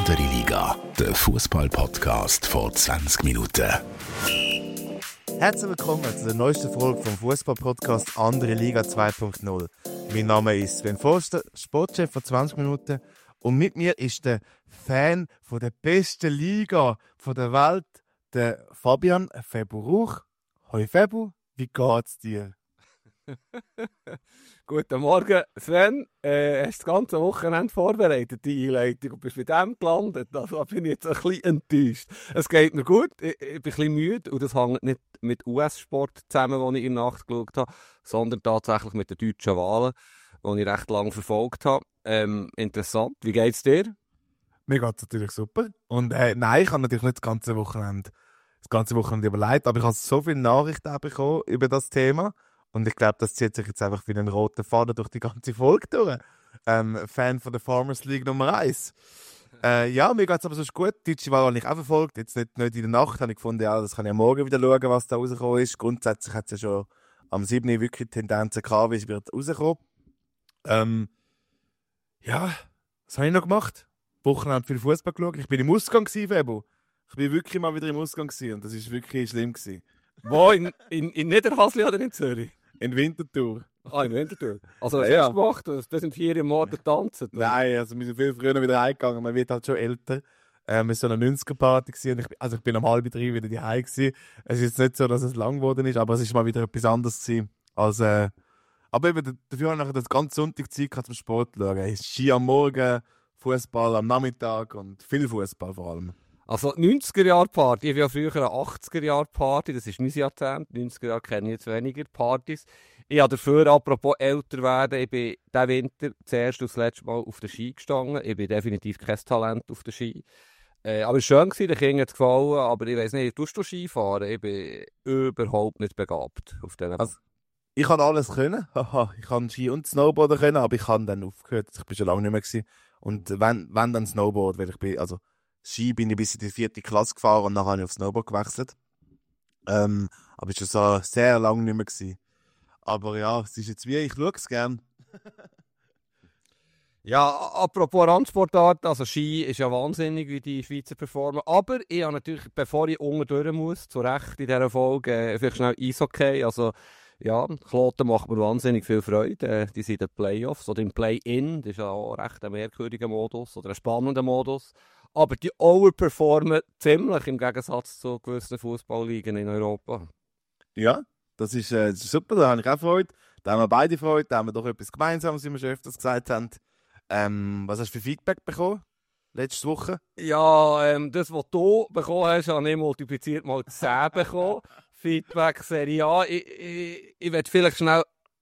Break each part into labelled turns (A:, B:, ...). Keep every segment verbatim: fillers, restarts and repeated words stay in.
A: Andere Liga, der Fußball-Podcast vor zwanzig Minuten.
B: Herzlich willkommen zu der neuesten Folge vom Fußball-Podcast Andere Liga zwei Punkt null. Mein Name ist Sven Forster, Sportchef von zwanzig Minuten. Und mit mir ist der Fan von der besten Liga von der Welt, der Fabian Febu Rauch. Hoi Febu, wie geht's dir?
C: Guten Morgen, Sven. Äh, hast du das ganze Wochenende vorbereitet, die Einleitung, und bist mit dem gelandet? Also bin ich jetzt ein bisschen enttäuscht. Es geht mir gut, ich, ich bin ein bisschen müde und das hängt nicht mit U S-Sport zusammen, den ich in der Nacht geschaut habe, sondern tatsächlich mit den deutschen Wahlen, die ich recht lange verfolgt habe. Ähm, interessant. Wie geht's dir?
B: Mir geht's natürlich super. Und äh, nein, ich habe natürlich nicht das ganze Wochenende, das ganze Wochenende überlegt, aber ich habe so viele Nachrichten auch bekommen über das Thema. Und ich glaube, das zieht sich jetzt einfach wie einen roten Faden durch die ganze Folge durch. Ähm, Fan von der Farmers League Nummer eins. Äh, ja, mir geht es aber sonst gut. Die deutsche Wahl habe ich auch verfolgt. Jetzt nicht, nicht in der Nacht, habe ich gefunden, ja, das kann ich am Morgen wieder schauen, was da rausgekommen ist. Grundsätzlich hat es ja schon am siebten wirklich Tendenzen gehabt, wie es wird rauskommen. Ähm, ja, was habe ich noch gemacht? Wochenende viel Fußball geschaut. Ich bin im Ausgang gewesen, Febo. Ich bin wirklich mal wieder im Ausgang gewesen und das war wirklich schlimm gewesen.
C: Wo? In, in, in Niederhasli oder in Zürich?
B: In Winterthur.
C: Ah, in Winterthur. Also, was
B: Ja,
C: hast du gemacht? Das sind vier im Morgen tanzen.
B: Nein, also wir sind viel früher wieder heimgegangen. Man wird halt schon älter. Ähm, es war so eine neunziger-Party und ich, also ich bin um halb drei wieder daheim gewesen. Es ist jetzt nicht so, dass es lang geworden ist, aber es ist mal wieder etwas anderes gewesen. Als, äh, aber eben, dafür habe ich das ganze Sonntag Zeit gehabt zum Sport zu schauen. Ski am Morgen, Fußball am Nachmittag und viel Fußball vor allem.
C: Also neunziger-Jahre-Party, ich habe ja früher eine achtziger-Jahre-Party, das ist mein Jahrzehnt, neunziger Jahre kenne ich jetzt weniger Partys. Ich habe dafür, apropos älter werden, ich bin diesen Winter zuerst und das letzte Mal auf der Ski gestanden. Ich bin definitiv kein Talent auf der Ski. Äh, aber es war schön, den Kindern hat es gefallen, aber ich weiss nicht, tust du Ski fahren? Ich bin überhaupt nicht begabt auf diesen
B: Also, ich kann alles können, ich kann Ski und Snowboarden können, aber ich habe dann aufgehört, ich bin schon lange nicht mehr gewesen. Und wenn, wenn dann Snowboard, weil ich bin, also Ski bin ich bis in die vierte Klasse gefahren und nachher habe ich auf Snowboard gewechselt. Ähm, aber es war schon so sehr lange nicht mehr gewesen. Aber ja, es ist jetzt wie, ich schaue es gerne.
C: Ja, apropos Randsportart, also Ski ist ja wahnsinnig, wie die Schweizer performen. Aber ich habe natürlich, bevor ich unten durch muss, zu Recht in dieser Folge, äh, vielleicht schnell Eishockey. Also ja, Kloten macht mir wahnsinnig viel Freude. Äh, die sind in den Playoffs oder im Play-In. Das ist ja auch recht ein merkwürdiger Modus oder ein spannender Modus. Aber die overperformen ziemlich im Gegensatz zu gewissen Fußballligen in Europa.
B: Ja, das ist, äh, das ist super, da habe ich auch Freude. Da haben wir beide Freude, da haben wir doch etwas Gemeinsames, wie wir schon öfters gesagt haben. Ähm, was hast du für Feedback bekommen letzte Woche?
C: Ja, ähm, das, was du bekommen hast, habe ich multipliziert mal zehn bekommen. Feedback Serie A. Ich, ich, ich werde vielleicht schnell,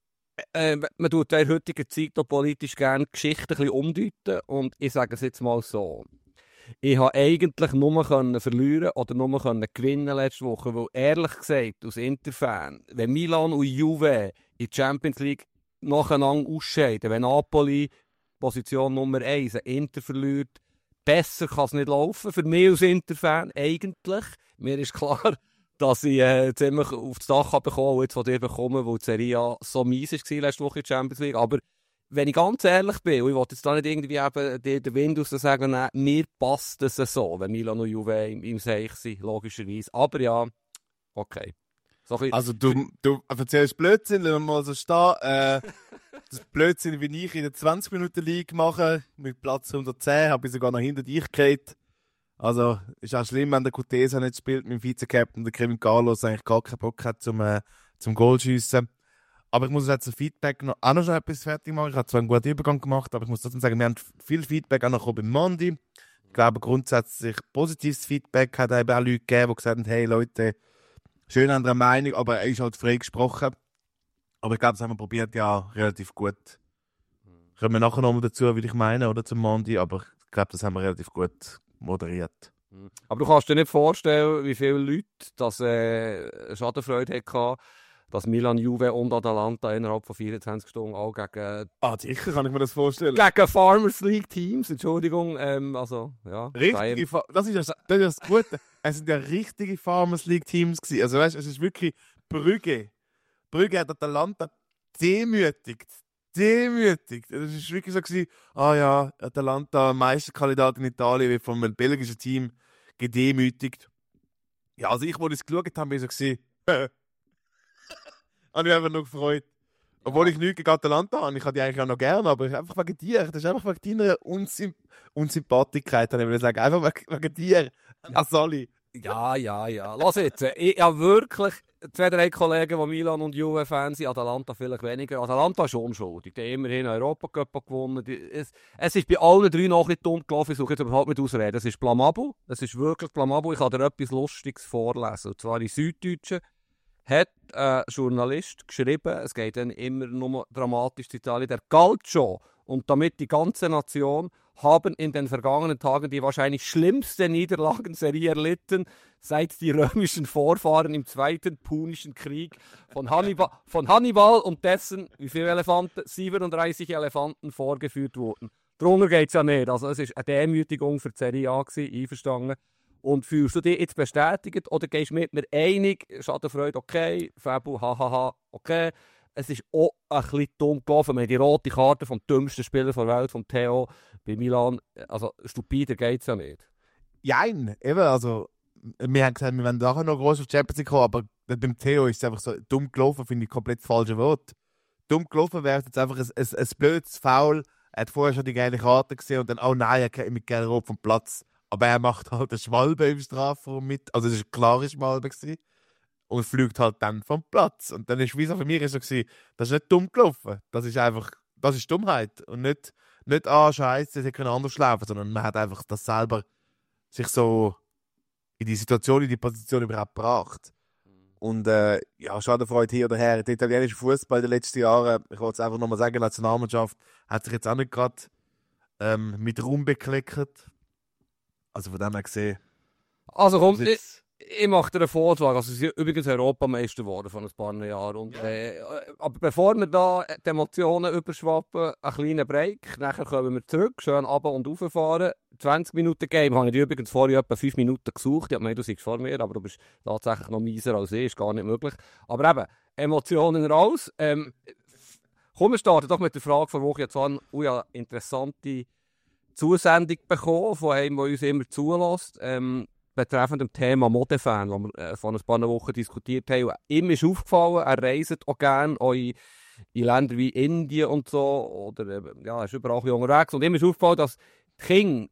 C: äh, man tut in der heutigen Zeit auch politisch gerne Geschichten ein bisschen umdeuten und ich sage es jetzt mal so. Ich konnte eigentlich nur verlieren oder nur gewinnen letzte Woche, weil ehrlich gesagt, als Interfan, wenn Milan und Juve in der Champions League nacheinander ausscheiden, wenn Napoli Position Nummer eins ein Inter verliert, besser kann es nicht laufen. Für mich als Interfan eigentlich. Mir ist klar, dass ich äh, ziemlich auf das Dach bekommen, jetzt von dir bekommen, weil die Serie A so mies war letzte Woche in der Champions League. Aber wenn ich ganz ehrlich bin, und ich wollte jetzt da nicht irgendwie eben dir den Wind aus sagen, nein, mir passt es so, wenn Milan und Juve im, im Seich sind, logischerweise. Aber ja, okay. So
B: also du, du erzählst Blödsinn, lassen wir mal so stehen. Äh, das Blödsinn, wie ich in der zwanzig Minuten League mache, mit Platz hundertzehn, habe ich sogar noch hinter dich gehabt. Also ist auch schlimm, wenn der Cortesa nicht spielt, mit dem Vize-Captain, der Kevin Carlos eigentlich gar keinen Bock hat zum, äh, zum Goalschiessen. Aber ich muss jetzt zum Feedback noch, auch noch schon etwas fertig machen. Ich habe zwar einen guten Übergang gemacht, aber ich muss trotzdem sagen, wir haben viel Feedback auch noch beim Mondi. Ich glaube grundsätzlich positives Feedback hat eben auch Leute gegeben, die gesagt haben, hey Leute, schön an der Meinung, aber er ist halt frei gesprochen. Aber ich glaube, das haben wir probiert, ja, relativ gut. Kommen wir nachher nochmal dazu, wie ich meine, oder zum Mondi, aber ich glaube, das haben wir relativ gut moderiert.
C: Aber du kannst dir nicht vorstellen, wie viele Leute das äh, Schadenfreude hatten, dass Milan, Juve und Atalanta innerhalb von vierundzwanzig Stunden auch gegen...
B: Ah, sicher kann ich mir das vorstellen.
C: Gegen Farmers League Teams, Entschuldigung, ähm, also, ja.
B: Richtige Fa- das, ist das, das ist das Gute. Es sind ja richtige Farmers League Teams gewesen. Also weißt, es ist wirklich Brügge. Brügge hat Atalanta demütigt. demütig. Das war wirklich so, gewesen, ah ja, Atalanta, Meisterkandidat in Italien, wird von einem belgischen Team gedemütigt. Ja, also ich, wo ich es geschaut habe, war so, gewesen, habe ich einfach nur gefreut. Obwohl ich nichts gegen Atalanta habe, ich habe die eigentlich auch noch gerne, aber einfach wegen dir. Das ist einfach wegen deiner Unsymp Unsympathigkeit, ich will sagen. Einfach wegen, wegen dir, Asali.
C: Ja, ja, ja. Lass jetzt. Ich habe wirklich zwei, drei Kollegen, die Milan und Juve-Fans sind, Atalanta vielleicht weniger. Atalanta ist unschuldig. Die haben immerhin einen Europacup gewonnen. Die, es, es ist bei allen drei noch ein bisschen dumm gelaufen. Ich suche jetzt überhaupt nicht ausreden. Es ist blamabel. Es ist wirklich blamabel. Ich kann dir etwas Lustiges vorlesen. Und zwar in Süddeutschen hat ein Journalist geschrieben, es geht dann immer nur dramatisch zu Italien, der Calcio und damit die ganze Nation haben in den vergangenen Tagen die wahrscheinlich schlimmste Niederlagenserie erlitten, seit die römischen Vorfahren im Zweiten Punischen Krieg von Hannibal, von Hannibal und dessen, wie viele Elefanten? siebenunddreißig Elefanten vorgeführt wurden. Darunter geht es ja nicht. Also es war eine Demütigung für die Serie A, einverstanden. Und fühlst du dich jetzt bestätigt oder gehst du mit mir einig, Schadenfreude, okay, Fabu, hahaha, okay. Es ist auch ein bisschen dumm gelaufen. Wir haben die rote Karte vom dümmsten Spieler der Welt, vom Theo, bei Milan. Also stupider geht es ja nicht.
B: Nein, eben, also wir haben gesagt, wir werden nachher noch groß auf die Champions League kommen, aber beim Theo ist es einfach so, dumm gelaufen, finde ich komplett das falsche Wort. Dumm gelaufen wäre jetzt einfach ein, ein, ein blödes Foul. Er hat vorher schon die geile Karte gesehen und dann, oh nein, er geht mit gelb rot vom Platz. Aber er macht halt eine Schwalbe im Strafraum mit. Also, es war eine klare Schwalbe. Gewesen. Und fliegt halt dann vom Platz. Und dann ist wie so für mich so gewesen, das ist nicht dumm gelaufen. Das ist einfach, das ist Dummheit. Und nicht, nicht ah, Scheiße, sie können anders laufen, sondern man hat einfach das selber sich so in die Situation, in die Position überhaupt gebracht. Und äh, ja, Schadenfreude hier oder her. Der italienische Fußball in den letzten Jahren, ich wollte es einfach nochmal sagen, die Nationalmannschaft hat sich jetzt auch nicht gerade ähm, mit Ruhm bekleckert. Also von dem her gesehen.
C: Also komm, ich, ich mache dir einen Vorschlag. Also sie sind übrigens Europameister geworden vor ein paar Jahren. Und, äh, aber bevor wir da die Emotionen überschwappen, einen kleinen Break. Nachher kommen wir zurück, schön runter und rauffahren. zwanzig Minuten Game habe ich übrigens vorher etwa fünf Minuten gesucht. Ich habe gemeint, du seist vor mir, aber du bist tatsächlich noch mieser als ich. Ist gar nicht möglich. Aber eben, Emotionen raus. Ähm, komm, wir starten doch mit der Frage von Woche. Jetzt waren oh ja, interessante Zusendung bekommen von einem, der uns immer zulässt, ähm, betreffend dem Thema Modefan, das wir äh, vor ein paar Wochen diskutiert haben. Ihm ist aufgefallen, er reist auch gerne auch in, in Länder wie Indien und so, oder äh, ja, er ist überall unterwegs. Und ihm ist aufgefallen, dass die Kinder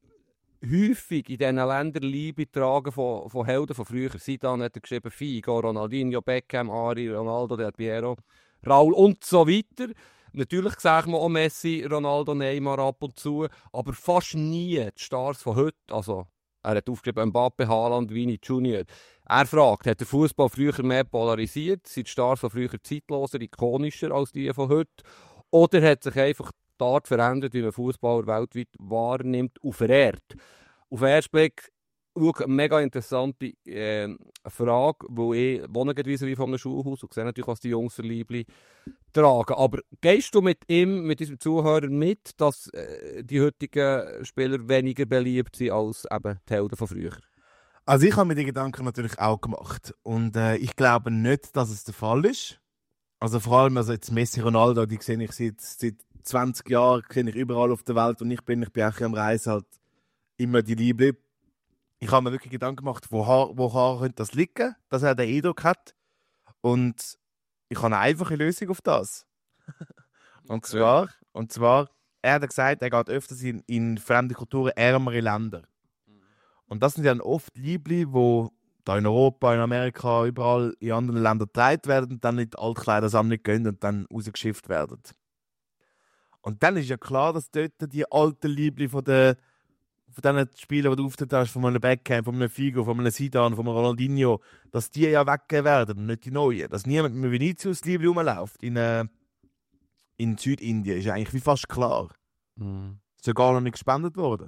C: häufig in diesen Ländern Liebe tragen von, von Helden von früher. Zidane hat er geschrieben, Figo, Ronaldinho, Beckham, Ari, Ronaldo, Del Piero, Raul und so weiter. Natürlich sagen wir auch Messi, Ronaldo, Neymar ab und zu, aber fast nie die Stars von heute. Also, er hat aufgeschrieben, Mbappe, Haaland, Vini Junior Er fragt, hat der Fußball früher mehr polarisiert? Sind die Stars von früher zeitloser, ikonischer als die von heute? Oder hat sich einfach die Art verändert, wie man Fußballer weltweit wahrnimmt und verehrt? Auf den ersten Blick eine mega interessante äh, Frage, wo ich wohne wie von einem Schulhaus und sehe natürlich, was die Jungs für Liebli tragen. Aber gehst du mit ihm, mit diesem Zuhörer mit, dass äh, die heutigen Spieler weniger beliebt sind als eben die Helden von früher?
B: Also ich habe mir die Gedanken natürlich auch gemacht. Und äh, ich glaube nicht, dass es der Fall ist. Also vor allem also jetzt Messi, Ronaldo, die sehe ich seit, seit zwanzig Jahren, kenne ich überall auf der Welt und ich bin, ich bin auch am Reisen halt immer die Liebli. Ich habe mir wirklich Gedanken gemacht, woher, woher könnte das liegen, dass er den Eindruck hat. Und ich habe eine einfache Lösung auf das. und, zwar, und zwar, er hat gesagt, er geht öfters in, in fremde Kulturen, ärmere Länder. Und das sind dann oft Liebli, die da in Europa, in Amerika, überall in anderen Ländern getragen werden und dann in die Altkleidersammlung gehen und dann rausgeschifft werden. Und dann ist ja klar, dass dort die alten Liebli von den von diesen Spielen, die du aufgetreten hast, von einem Beckham, von einem Figo, von einem Zidane, von einem Ronaldinho, dass die ja weggehen werden und nicht die neuen. Dass niemand mit Vinicius Liebli rumläuft in, äh, in Südindien, ist eigentlich wie fast klar. Mhm. Ist ja gar noch nicht gespendet worden.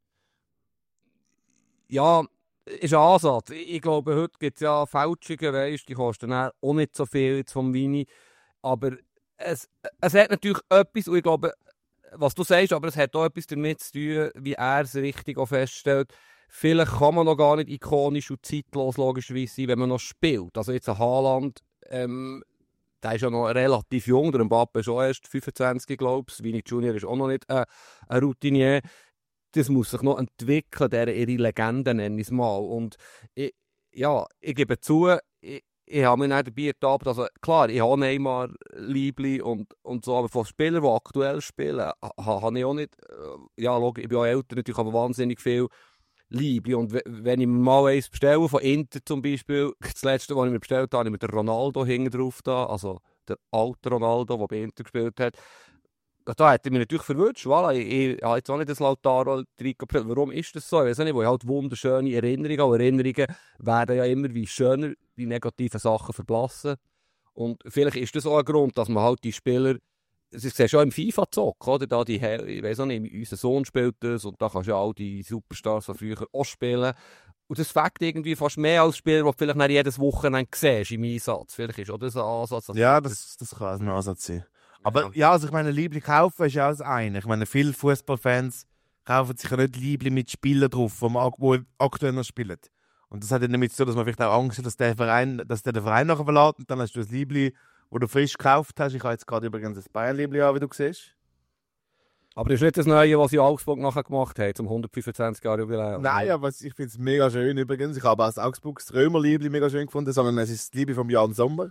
C: Ja, ist ein Ansatz. Ich glaube, heute gibt es ja Fälschungen, weißt, die kosten auch nicht so viel jetzt vom Vini. Aber es, es hat natürlich etwas, und ich glaube, was du sagst, aber es hat auch etwas damit zu tun, wie er es richtig auch feststellt. Vielleicht kann man noch gar nicht ikonisch und zeitlos logischerweise sein, wenn man noch spielt. Also jetzt ein Haaland, ähm, der ist ja noch relativ jung, der Mbappé ist auch erst fünfundzwanzig, glaube ich. Vini Junior ist auch noch nicht äh, ein Routinier. Das muss sich noch entwickeln, der ihre Legende, nenne ich es mal. Und ich, ja, ich gebe zu, ich, ich habe mich nicht dabei ertappt. Also klar, ich habe Neymar, Liebli und, und so, aber von Spielern, die aktuell spielen, ha, habe ich auch nicht, äh, ja, logisch, ich bin auch älter, natürlich aber wahnsinnig viel Liebli. Und w- wenn ich mir mal eins bestelle, von Inter zum Beispiel, das letzte, was ich mir bestellt habe, habe ich mit der Ronaldo hinten drauf da, also der alte Ronaldo, der bei Inter gespielt hat. Da hat er mich natürlich verwünscht. Voilà, ich, ich habe jetzt auch nicht das Lautaro reingebracht. Warum ist das so? Ich weiß nicht, weil ich halt wunderschöne Erinnerungen und Erinnerungen werden ja immer wie schöner, die negativen Sachen verblassen. Und vielleicht ist das auch ein Grund, dass man halt die Spieler, das ist schon im FIFA-Zock, oder? Da die, ich weiß auch nicht, unser Sohn spielt das und da kannst du ja all die Superstars von früher auch spielen. Und das fängt irgendwie fast mehr als Spieler, die du vielleicht nicht jedes Wochenende siehst im Einsatz. Vielleicht ist auch das ein Ansatz.
B: Ja, das, das kann ein Ansatz sein. Aber ja, also ich meine, Liebli kaufen ist ja das eine. Ich meine, viele Fußballfans kaufen sich ja nicht Liebli mit Spielern drauf, die aktuell noch spielen. Und das hat ja damit zu tun, dass man vielleicht auch Angst hat, dass der Verein, dass der den Verein nachher verlässt und dann hast du das Liebli, das du frisch gekauft hast. Ich habe jetzt gerade übrigens das Bayern-Liebli an, wie du siehst.
C: Aber das ist nicht das Neue, was sie in Augsburg nachher gemacht haben, zum hundertfünfundzwanzig Jahre Jubiläum.
B: Nein, aber ich finde es mega schön übrigens. Ich habe auch das Augsburg das Römer-Liebli mega schön gefunden, sondern es ist das Liebli vom Jan Sommer.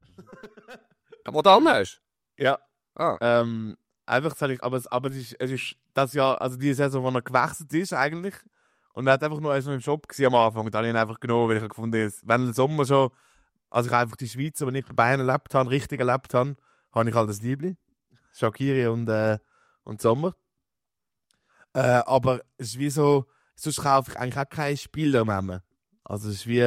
C: Was du hast?
B: Ja.
C: Ah.
B: Ähm, einfach sage ich, aber, es, aber es, ist, es ist das Jahr, also die Saison, wo er gewechselt ist eigentlich. Und er hat einfach nur also im Shop gesehen am Anfang. Und dann habe ich ihn einfach genommen, weil ich gefunden habe, wenn der Sommer schon, also ich einfach die Schweiz, aber nicht bei Bayern erlebt habe, richtig erlebt habe, habe ich halt das Liebli. Shaqiri und, äh, und Sommer. Äh, aber es ist wie so, sonst kaufe ich eigentlich auch keinen Spieler mehr. Also es ist wie,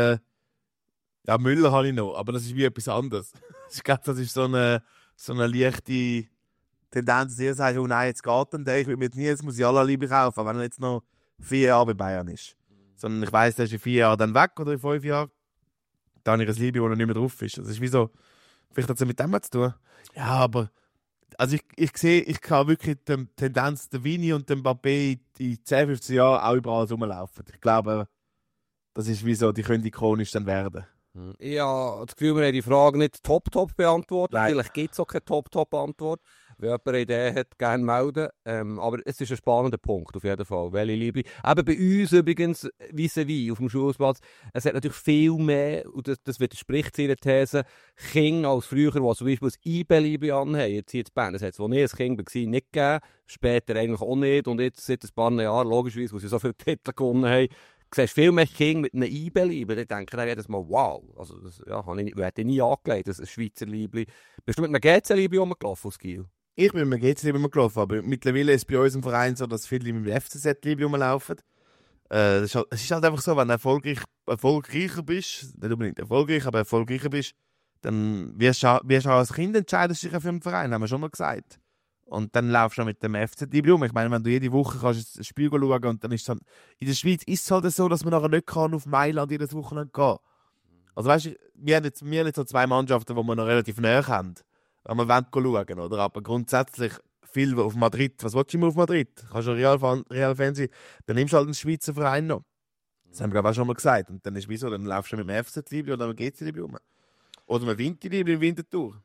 B: ja, Müller habe ich noch, aber das ist wie etwas anderes. Ich glaube, das ist so eine, so eine leichte Tendenz, dass ihr sagt, oh nein, jetzt geht dann der, ich will mir jetzt nie, jetzt muss ich alle Liebe kaufen, wenn er jetzt noch vier Jahre bei Bayern ist. Sondern ich weiss, der ist in vier Jahren dann weg oder in fünf Jahren. Dann habe ich ein Liebe, wo er nicht mehr drauf ist. Das ist wie so, vielleicht hat es mit dem zu tun. Ja, aber also ich, ich sehe, ich kann wirklich die Tendenz, der Vini und den Mbappé in zehn, fünfzehn Jahren auch überall rumlaufen. Ich glaube, das ist wie so, die können ikonisch dann werden.
C: Ja, das Gefühl, wir haben die Frage nicht top-top beantwortet.
B: Nein.
C: Vielleicht gibt es auch keine top-top-Antwort. Wenn jemand eine Idee hat, gerne melden. Ähm, aber es ist ein spannender Punkt, auf jeden Fall. Welche Liebe. Eben bei uns übrigens, vis-à-vis auf dem Schulplatz, es hat natürlich viel mehr, und das, das widerspricht seiner These, Kinder als früher, die zum Beispiel ein I B-Liebe anhaben. Jetzt hier in Bern, das hat es, als ich ein Kind war, nicht gegeben. Später eigentlich auch nicht. Und jetzt seit ein paar Jahren, logischerweise, wo sie so viele Titel gewonnen haben, du siehst viel mehr Kinder mit einem I B-Liebe. Ich denke dann jedes Mal, wow, also das ja, habe ich, hätte ich nie angelegt, das ist ein Schweizer Liebli. Bist du mit einem G C-Liebli rumgelaufen aus Kiel?
B: Ich bin mit dem G C-Liebe gelaufen, aber mittlerweile ist es bei uns im Verein so, dass viele mit dem F C Z-Liebe rumlaufen. Äh, es, ist halt, es ist halt einfach so, wenn du erfolgreich, erfolgreicher bist, nicht unbedingt erfolgreich, aber erfolgreicher bist, dann wirst du, wirst du auch als Kind entscheiden, dich für einen Verein, haben wir schon mal gesagt. Und dann laufst du mit dem F C Liebli um. Ich meine, wenn du jede Woche kannst ein Spiel schauen und dann ist es halt, in der Schweiz ist es halt so, dass man nachher nicht kann auf Mailand jedes Wochenende gehen. Also weißt du, wir haben jetzt, wir haben jetzt so zwei Mannschaften, die wir noch relativ näher haben, wenn wir wollen schauen, oder? Aber grundsätzlich viel auf Madrid. Was willst du immer auf Madrid? Kannst du Real-Fan Real sein, dann nimmst du halt einen Schweizer Verein noch. Das haben wir glaube ich auch schon mal gesagt. Und dann ist wieso, dann laufst du mit dem F C Liebli oder mit dem G C Liebli um. Oder mit dem Winterliebli im Winterthur.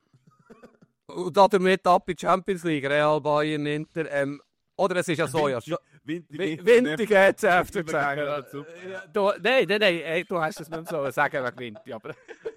C: Und damit ab in die Champions League, Real, Bayern, Inter. Ähm, oder es ist ja so, ja. Winter geht es F C sagen. Nein, nein, nein, ey, du hast es nicht so sagen wegen Winter. Aber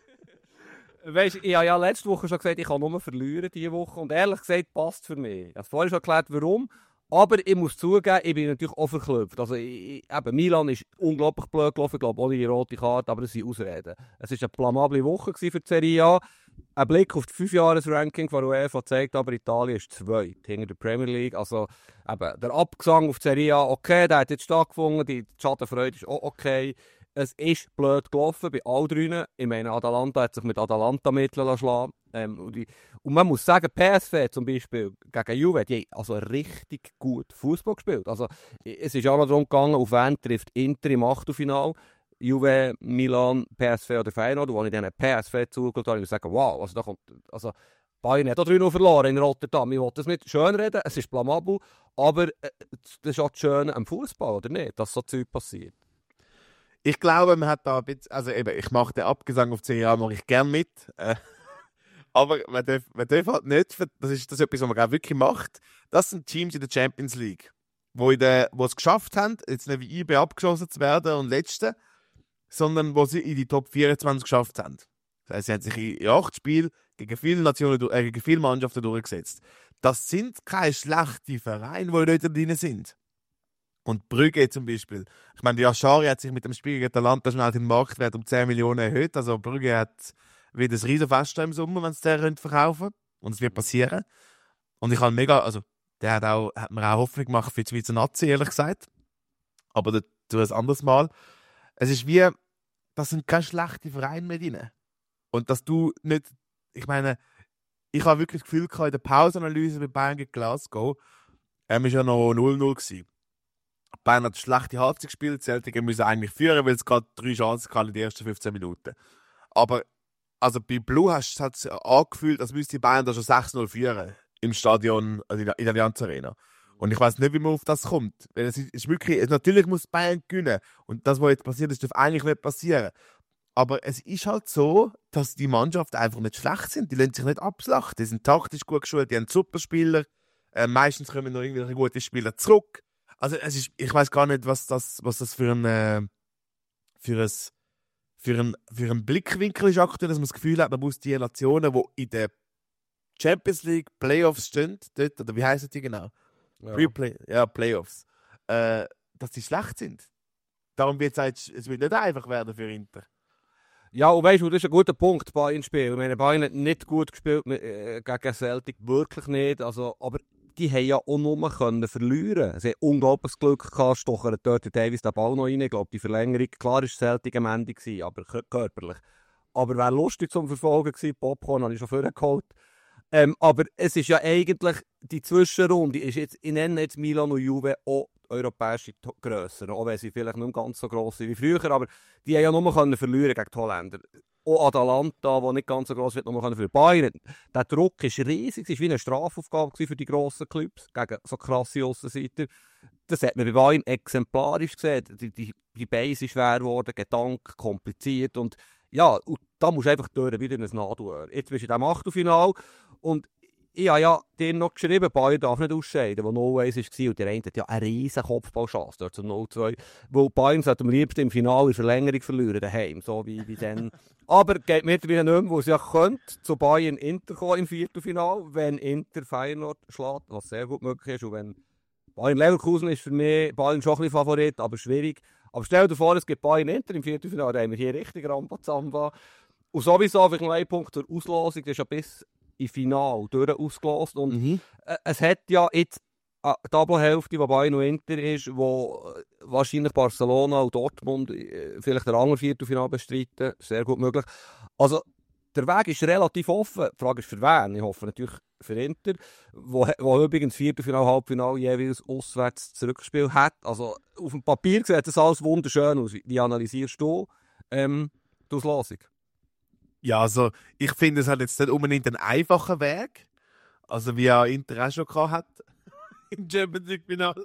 C: weißt, ich habe ja letzte Woche schon gesagt, ich kann nur verlieren diese Woche. Und ehrlich gesagt, passt für mich. Ich habe vorhin schon erklärt, warum. Aber ich muss zugeben, ich bin natürlich auch verklopft. Also, ich, eben, Milan ist unglaublich blöd gelaufen, ich glaube, ohne die rote Karte, aber das sind Ausreden. Es war eine blamable Woche für die Serie A. Ein Blick auf das fünf-Jahres-Ranking von UEFA zeigt aber, Italien ist zweit hinter der Premier League. Also, eben, der Abgesang auf die Serie A, okay, der hat jetzt stattgefunden, die Schadenfreude ist auch okay. Es ist blöd gelaufen bei all drinnen. Ich meine, Atalanta hat sich mit Atalanta mitteln schlagen. Ähm, und, die, und man muss sagen, P S V zum Beispiel gegen Juve, die haben also richtig gut Fußball gespielt. Also, es ist auch noch darum gegangen, auf wen trifft Inter im Achtelfinale. Juve, Milan, P S V oder Feyenoord. Und als ich dann P S V zugeschaut habe, habe ich gesagt, wow, also da kommt, also Bayern hat auch drei null verloren in Rotterdam. Ich will das nicht schön reden, es ist blamabel, aber äh, das ist auch das Schöne am Fußball, oder nicht, dass so Zeug passiert.
B: Ich glaube, man hat da ein bisschen, also eben, ich mache den Abgesang auf zehn Jahre mache ich gerne mit. Äh, Aber man darf, man darf halt nicht, das ist, das ist etwas, was man auch wirklich macht, das sind Teams in der Champions League, wo, in der, wo es geschafft haben, jetzt nicht wie I B abgeschossen zu werden und Letzte, sondern wo sie in die Top vierundzwanzig geschafft haben. Das heisst, sie haben sich in acht Spielen gegen viele Nationen, äh, gegen viele Mannschaften durchgesetzt. Das sind keine schlechten Vereine, die dort drin sind. Und Brügge zum Beispiel. Ich meine, der Aschari hat sich mit dem Spiel gegen Atalanta schnell den Marktwert um zehn Millionen erhöht. Also Brügge hat wieder ein riesen Fest im Sommer, wenn sie den verkaufen können. Und es wird passieren. Und ich habe mega, also der hat, auch, hat mir auch Hoffnung gemacht für die Schweizer Nazi, ehrlich gesagt. Aber dazu ein anderes Mal. Es ist wie, das sind keine schlechten Vereine mehr drin. Und dass du nicht, ich meine, ich habe wirklich das Gefühl gehabt, in der Pausenanalyse bei Bayern gegen Glasgow, er war ja noch null null gewesen. Bayern hat eine schlechte Halbzeit gespielt, Celtic müssen eigentlich führen, weil es gerade drei Chancen hatten in den ersten fünfzehn Minuten. Aber also bei Blue hat es angefühlt, als müsste Bayern da schon sechs null führen im Stadion, also in der, in der Allianz Arena. Und ich weiß nicht, wie man auf das kommt. Weil es ist, ist wirklich, natürlich muss Bayern gewinnen. Und das, was jetzt passiert ist, darf eigentlich nicht passieren. Aber es ist halt so, dass die Mannschaften einfach nicht schlecht sind. Die lassen sich nicht abschlachten. Die sind taktisch gut geschult, die haben Superspieler. Äh, meistens kommen noch irgendwelche gute Spieler zurück. Also es ist, ich weiß gar nicht, was das, was das für ein, äh, für ein, für ein, für ein Blickwinkel ist aktuell, dass man das Gefühl hat, man muss die Nationen, die in der Champions League Playoffs stehen, dort, oder wie heißen die genau?
C: Ja.
B: Pre-Play, ja, Playoffs. Äh, dass die schlecht sind. Darum wird es, es wird nicht einfach werden für Inter.
C: Ja, und weißt du, das ist ein guter Punkt, Bayern-Spiel. Ich meine, Bayern hat nicht gut gespielt äh, gegen Celtic, wirklich nicht. Also, aber die haben ja auch nur können verlieren. Sie haben unglaubliches Glück gehabt, stochern dort der Davis den Ball noch rein. Ich glaube, die Verlängerung, klar war Celtic am Ende, gewesen, aber körperlich. Aber wäre lustig zum Verfolgen gewesen. Popcorn habe ich schon vorher geholt. Ähm, aber es ist ja eigentlich, die Zwischenrunde ist jetzt, ich nenne jetzt Milan und Juve auch europäische Grösser, auch wenn sie vielleicht nicht ganz so gross sind wie früher, aber die haben ja nur können verlieren gegen die Holländer. Auch Atalanta, die nicht ganz so gross wird, nur können verlieren. Bayern, der Druck ist riesig, es war wie eine Strafaufgabe für die grossen Clubs gegen so krasse Aussenseiter. Das hat man bei Bayern exemplarisch gesehen. Die, die, die Beine sind schwer geworden, Gedanken kompliziert und ja, und da musst du einfach durch, wie durch ein Nadelöhr. Jetzt bist du in diesem Achtelfinale und ich habe ja dir noch geschrieben, Bayern darf nicht ausscheiden, wo null eins war. Und der eine hat ja eine riesen Kopfballchance dort zum null zwei. Wo Bayern sollte am liebsten im Finale in Verlängerung verlieren, daheim, so wie, wie dann. Aber geht mittlerweile nicht mehr, wo es ja könnte, zu Bayern Inter kommen im Viertelfinale, wenn Inter Feyenoord schlägt, was sehr gut möglich ist. Und wenn Bayern Leverkusen ist für mich Bayern schon ein bisschen Favorit, aber schwierig. Aber stell dir vor, es gibt Bayern Inter im Viertelfinale, da haben wir hier richtig Rambazamba. Und sowieso vielleicht noch ein Punkt zur Auslosung, das ist ja bis im Finale durch ausgelost. Und
B: Mhm.
C: äh, es hat ja jetzt eine Tabelhälfte, die Bayern und Inter ist, wo äh, wahrscheinlich Barcelona und Dortmund äh, vielleicht der andere Viertelfinale bestreiten. Sehr gut möglich. Also der Weg ist relativ offen. Die Frage ist für wen? Ich hoffe natürlich für Inter, wo, wo übrigens Viertelfinale, Halbfinale jeweils auswärts Zurückspiel hat. Also auf dem Papier sieht das alles wunderschön aus. Wie, wie analysierst du ähm, die Auslosung?
B: Ja, also ich finde, es hat jetzt nicht unbedingt einen einfachen Weg. Also wie auch Inter auch schon gehabt hat im Champions League Finale.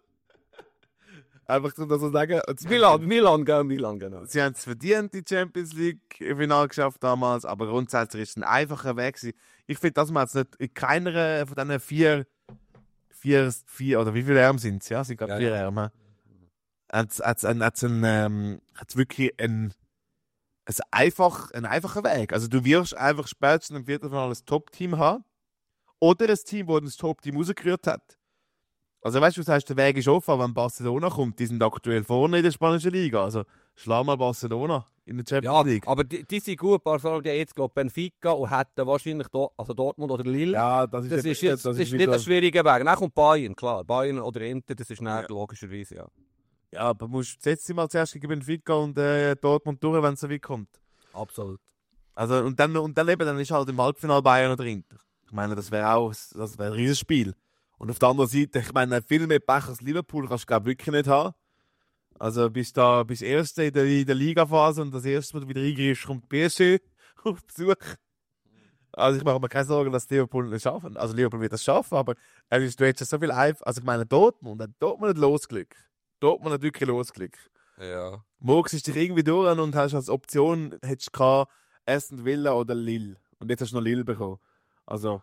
B: Einfach um das zu sagen.
C: Milan, Milan, gell, Milan, genau.
B: Sie haben es verdient, die Champions League im Finale geschafft damals, aber grundsätzlich ist es ein einfacher Weg gewesen. Ich finde, dass man jetzt nicht in keiner von diesen vier, vier, vier oder wie viele Arme sind es? Ja, es sind gerade
C: Ja,
B: vier
C: ja.
B: Arme. Hat es ähm, wirklich ein ein, einfach, ein einfacher Weg. Also du wirst einfach spätestens im Viertelfinale ein Top-Team haben. Oder ein Team, das das Top-Team rausgerührt hat. Also weißt du, du sagst, der Weg ist offen, aber wenn Barcelona kommt, die sind aktuell vorne in der spanischen Liga. Also schlag mal Barcelona in der Champions
C: Ja,
B: League.
C: aber die, die sind gut. Barcelona, die haben jetzt, glaube ich, Benfica und hätten wahrscheinlich do, also Dortmund oder Lille.
B: Ja, das ist,
C: das ist,
B: eben-
C: jetzt,
B: das
C: das ist
B: wieder-
C: nicht ein schwieriger Weg. Dann kommt Bayern, klar. Bayern oder Inter, das ist dann
B: Ja.
C: logischerweise, ja.
B: Ja, aber musst setzt dich mal zuerst gegen Benfica und äh, Dortmund durch, wenn es so weit kommt.
C: Absolut.
B: Also, und dann, und dann eben, dann ist halt im Halbfinale Bayern oder Inter. Ich meine, das wäre auch das wär ein Riesenspiel. Und auf der anderen Seite, ich meine, viel mehr Pech als Liverpool kannst du glaub, wirklich nicht haben. Also bis da bis Erste in der, in der Ligaphase und das erste, wo du wieder reingreifst, kommt P S G auf Besuch. Also ich mache mir keine Sorgen, dass Liverpool nicht schaffen. Also Liverpool wird das schaffen, aber äh, du hättest so viel einfach. Also ich meine, Dortmund, hat Dortmund hat Losglück. Dortmund hat wirklich Losglück.
C: Ja.
B: Morgens ist dich irgendwie durch und hast als Option hättest du gehabt, Aston Villa oder Lille. Und jetzt hast du noch Lille bekommen. Also,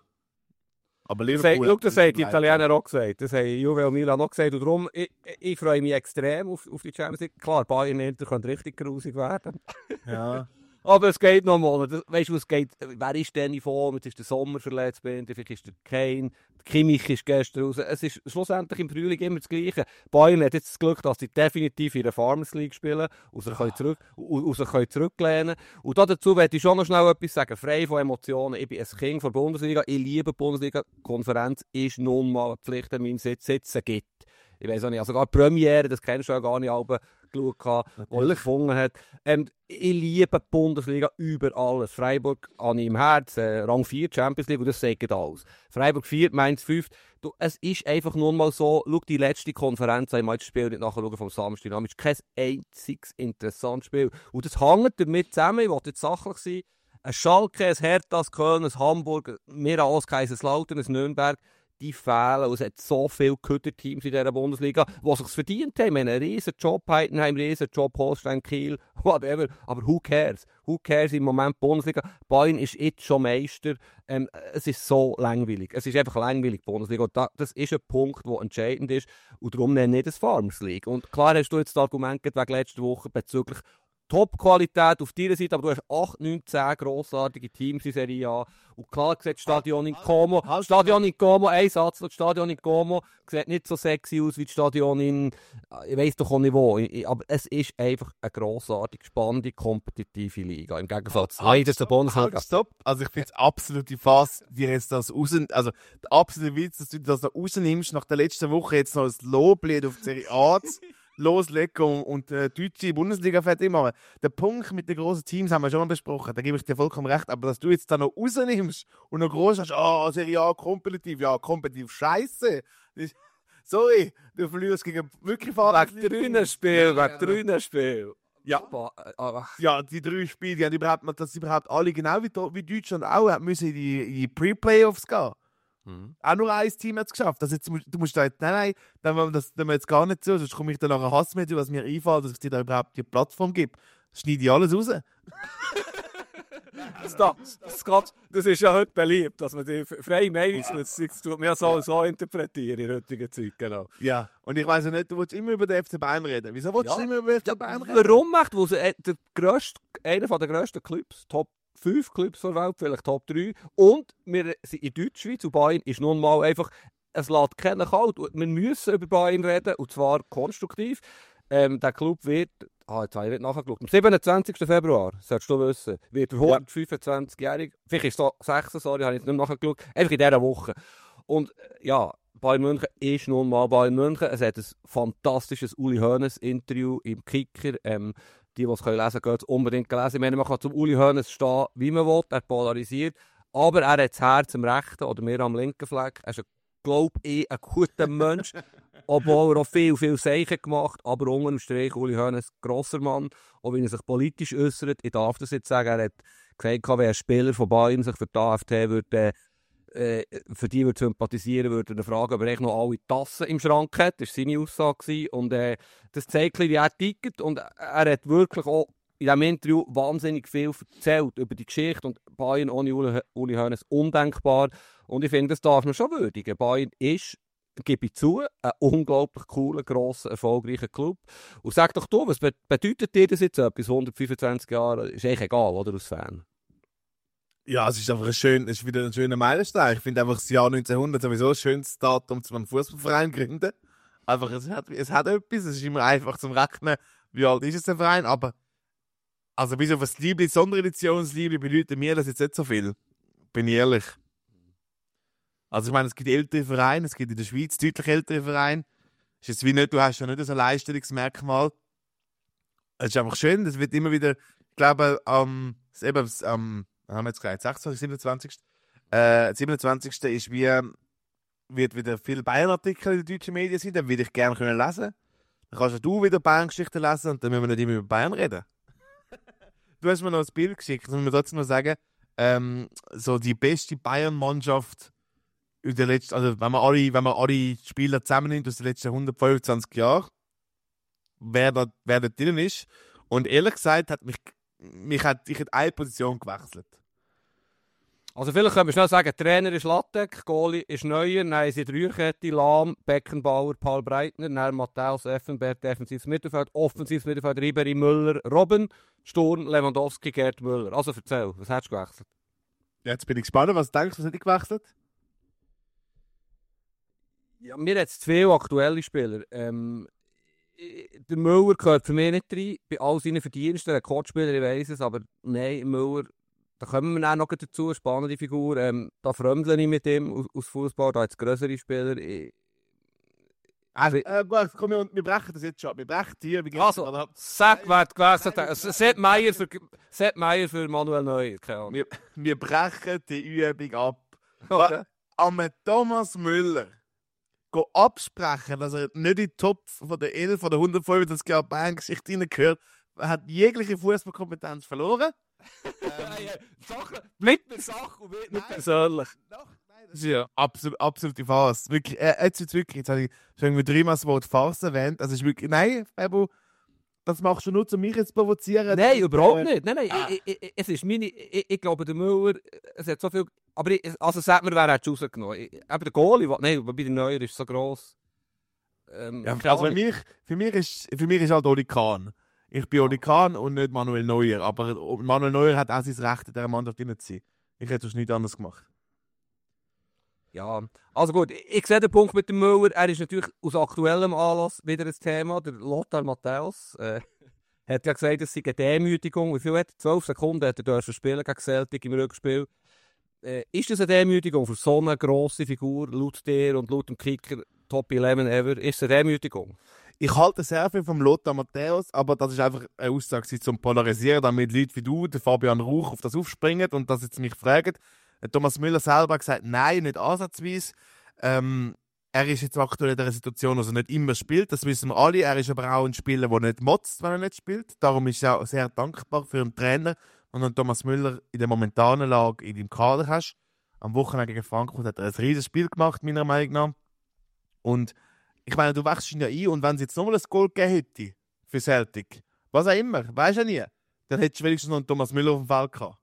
B: aber
C: Das haben,
B: Liverpool...
C: schau, das haben die Italiener auch gesagt. Das haben Juve und Milan auch gesagt. Und darum, ich, ich freue mich extrem auf, auf die Champions League. Klar, Bayern Inter kann richtig grusig werden.
B: Ja.
C: Aber es geht noch mal. Weißt du, es geht, wer ist denn in Form? Jetzt ist der Sommer verletzt, vielleicht ist der Kane, der Kimmich ist gestern raus. Es ist schlussendlich im Frühling immer das Gleiche. Bayern hat jetzt das Glück, dass sie definitiv in der Farmers League spielen und sich, können zurück, und sich können zurücklehnen können. Und dazu möchte ich schon noch schnell etwas sagen, frei von Emotionen. Ich bin ein Kind der Bundesliga, ich liebe die Bundesliga. Die Konferenz ist nun mal eine Pflicht, in meinem Sitz sitzen gibt. Ich weiß auch nicht, also sogar die Premiere, das kennst du ja gar nicht, aber geschaut, wo er gefunden hat. Ähm, ich liebe die Bundesliga über alles. Freiburg an im Herz, äh, Rang vier Champions League, und das sagt alles. Freiburg vier, Mainz fünf. Du, es ist einfach nur mal so, schau die letzte Konferenz, ich mal das Spiel nicht nachschauen vom Samstag, es ist kein einziges interessantes Spiel. Und das hängt damit zusammen, ich will jetzt sachlich sein, ein Schalke, ein Hertha, ein Köln, ein Hamburg, mehr als Kaiserslautern, ein Nürnberg, die fehlen. Und es hat so viele Köder-Teams in dieser Bundesliga, die sich verdient haben. Wir haben einen riesen Job, Heidenheim, einen riesen Job, Holstein, Kiel, whatever. Aber who cares? Who cares im Moment Bundesliga? Bayern ist jetzt schon Meister. Ähm, es ist so langweilig. Es ist einfach langweilig, die Bundesliga. Und das ist ein Punkt, der entscheidend ist. Und darum nenne ich das Farmers League. Und klar hast du jetzt das Argument wegen letzter Woche bezüglich Top-Qualität auf deiner Seite, aber du hast acht, neun, zehn grossartige Teams in Serie A. Und klar sieht das Stadion in Como, das Stadion in Como, ein Satz, das Stadion in Como sieht nicht so sexy aus wie das Stadion in, ich weiss doch auch nicht wo, aber es ist einfach eine grossartig spannende, kompetitive Liga, im Gegensatz zu
B: Halt,
C: der Bundesliga.
B: Stopp, also ich finde es absolut Fass, wie jetzt das raus, also der absolute Witz, dass du das noch rausnimmst, nach der letzten Woche jetzt noch ein Loblied auf die Serie A loslegen und, und äh, die deutsche Bundesliga fertig machen. Der Punkt mit den grossen Teams haben wir schon mal besprochen, da gebe ich dir vollkommen recht, aber dass du jetzt da noch rausnimmst und noch groß sagst, ah, oh, Serie A kompetitiv, ja, kompetitiv, scheiße. Sorry, du verlierst gegen wirklich
C: Wegen drei Spiel, wegen drei Spiel.
B: Ja, ja, die drei Spiele, die haben überhaupt, dass überhaupt alle, genau wie, wie Deutschland auch, müssen in die, in die Pre-Playoffs gehen. Mhm. Auch nur ein Team hat es geschafft. Das jetzt, du musst da jetzt, nein, nein, dann wollen wir das dann wir jetzt gar nicht so, sonst komme ich dann nachher Hass mit, was mir einfällt, dass es dir da überhaupt die Plattform gibt. Das schneide ich alles raus.
C: das, das, das, das ist ja heute beliebt, dass man die freie Meinungsnutzung tut mir so, so interpretieren in heutiger Zeit, genau.
B: Ja, und ich weiss ja nicht, du willst immer über den F C Bayern reden. Wieso willst ja. du immer über den F C Bayern reden?
C: Warum macht wo der grösste, einer der grössten Clubs, Top fünf Clubs der Welt, vielleicht Top drei. Und wir sind in Deutschschweiz und Bayern ist nun mal einfach, es lässt keinen kalt. Wir müssen über Bayern reden, und zwar konstruktiv. Ähm, der Club wird, ah, jetzt habe ich nicht nachgeschaut, am siebenundzwanzigsten Februar, solltest du wissen, wird der hundertfünfundzwanzigjährige, vielleicht ist es sechs, sorry, habe ich jetzt nicht nachgeschaut, einfach in dieser Woche. Und ja, Bayern München ist nun mal Bayern München. Es hat ein fantastisches Uli Hoeneß-Interview im Kicker. Ähm, Die, die es lesen können, gehen es unbedingt lesen. Ich meine, man kann zum Uli Hoeneß stehen, wie man will. Er polarisiert. Aber er hat das Herz am rechten oder mehr am linken Fleck. Er ist, glaube ich, ein guter Mensch. Obwohl er auch viel, viel Zeichen gemacht hat. Aber unter dem Strich, Uli Hoeneß, grosser Mann. Auch wenn er sich politisch äußert. Ich darf das jetzt sagen. Er hat gesagt, wenn ein Spieler von Bayern sich für die A F D würde, äh, für die würde sympathisieren, würde er fragen, ob er noch alle Tassen im Schrank hat. Das war seine Aussage. Und äh, das zeigt, wie er tickt. Und er hat wirklich auch in diesem Interview wahnsinnig viel erzählt über die Geschichte. Und Bayern ohne Uli, Uli Hoeneß undenkbar. Und ich finde, das darf man schon würdigen. Bayern ist, gebe ich zu, ein unglaublich cooler, grosser, erfolgreicher Club. Und sag doch du, was bedeutet dir das jetzt etwas? hundertfünfundzwanzig Jahre ist eigentlich egal, oder, als Fan?
B: Ja, es ist einfach ein, schön, es ist wieder ein schöner Meilenstein. Ich finde einfach das Jahr neunzehnhundert sowieso ein schönes Datum, zu einem Fußballverein gründen. Einfach, es hat, es hat etwas, es ist immer einfach zum Rechnen, wie alt ist es der Verein, aber also bis auf das Liebling, Sondereditions-Liebling bedeutet mir das jetzt nicht so viel. Bin ich ehrlich. Also ich meine, es gibt ältere Vereine, es gibt in der Schweiz deutlich ältere Vereine. Ist jetzt wie nicht, du hast ja nicht so ein Leistungsmerkmal. Es ist einfach schön, es wird immer wieder, ich glaube, am, ähm, eben, am, haben wir jetzt gesagt, sechsundzwanzigsten, siebenundzwanzigsten Äh, siebenundzwanzigsten ist wie, wird wieder viel Bayern-Artikel in den deutschen Medien sein, dann würde ich gerne können lesen. Dann kannst du wieder Bayern-Geschichten lesen und dann müssen wir nicht immer über Bayern reden. Du hast mir noch ein Bild geschickt, das muss man trotzdem noch sagen, ähm, so die beste Bayern-Mannschaft in der letzten, also wenn man alle, wenn man alle Spieler zusammennimmt aus den letzten hundertfünfundzwanzig Jahren, wer da, wer da drin ist. Und ehrlich gesagt hat mich, mich hat, ich hätte eine Position gewechselt.
C: Also vielleicht können wir schnell sagen, Trainer ist Lattek, Goalie ist Neuer, dann sind Dreierkette, Lahm, Beckenbauer, Paul Breitner, dann Matthäus Effenberg, defensives Mittelfeld, offensives Mittelfeld, Ribery, Müller, Robben, Sturm, Lewandowski, Gerd Müller. Also erzähl, was hast du gewechselt?
B: Jetzt bin ich gespannt, was denkst du, was hätte ich gewechselt?
C: Ja, mir hat es zu viele aktuelle Spieler. Ähm, der Müller gehört für mich nicht rein, bei all seinen Verdiensten, Rekordspieler, ich weiss es, aber nein, Müller, da kommen wir dann noch dazu, spannende Figur, ähm, da fremdle ich mit ihm aus, aus Fußball, da hat es größere Spieler. Ich,
B: Also, äh, gut, komm, wir, wir brechen das jetzt schon. Wir brechen hier. Wir
C: also, Sack wird gewechselt. Sepp Meier für, Sepp Meier für Manuel Neuer, keine Ahnung.
B: Wir, wir brechen die Übung ab.
C: Okay.
B: Am Thomas Müller go absprechen, dass er nicht in den Top von der elf oder hundertfünfundzwanzig Jahre Bayern-Geschichte reingehört, hat jegliche Fußballkompetenz verloren.
C: ähm, Sache, bleibt mir Sache und wird nicht persönlich.
B: Doch, nein, das ist ja absolut, absolute Farce. Wirklich, äh, jetzt ist wirklich, jetzt habe ich schon irgendwie dreimal das Wort Farce erwähnt. Also ist wirklich, nein, Fabo, das machst du nur, um mich jetzt zu provozieren.
C: Nein, überhaupt nicht. Nein, nein, ah. ich, ich, es ist meine, ich, ich glaube, der Müller, es hat so viel, aber ich, also sagt mir, wer hat es rausgenommen? Ich, aber der Goalie, nein, bei der Neuer ist so gross. Ähm,
B: ja, also für mich, für mich ist, für mich ist halt Oli Kahn. Ich bin Oli Kahn und nicht Manuel Neuer. Aber Manuel Neuer hat auch sein Recht, in dieser Mannschaft drin zu sein. Ich hätte es nichts anderes gemacht.
C: Ja, also gut, ich, ich sehe den Punkt mit dem Müller. Er ist natürlich aus aktuellem Anlass wieder ein Thema. Der Lothar Matthäus äh, hat ja gesagt, es sei eine Demütigung. Wie viel hat er? zwölf Sekunden hat er dürfen spielen gegen Celtic im Rückspiel. Äh, ist das eine Demütigung für so eine grosse Figur, laut dir und laut dem Kicker, Top elf ever? Ist es eine Demütigung?
B: Ich halte sehr viel vom Lothar Matthäus, aber das ist einfach eine Aussage zum Polarisieren, damit Leute wie du, der Fabian Rauch, auf das aufspringen und das jetzt mich fragen. Thomas Müller selber hat gesagt, nein, nicht ansatzweise. Ähm, er ist jetzt aktuell in der Situation, dass er nicht immer spielt, das wissen wir alle. Er ist aber auch ein Spieler, der nicht motzt, wenn er nicht spielt. Darum ist er auch sehr dankbar für einen Trainer, wenn du Thomas Müller in der momentanen Lage in deinem Kader hast. Am Wochenende gegen Frankfurt hat er ein riesiges Spiel gemacht, meiner Meinung nach. Und ich meine, du wächst ihn ja ein und wenn es jetzt nochmal ein Goal gegeben hätte für Celtic, was auch immer, weisst du ja nie, dann hättest du wenigstens noch einen Thomas Müller auf dem Feld gehabt.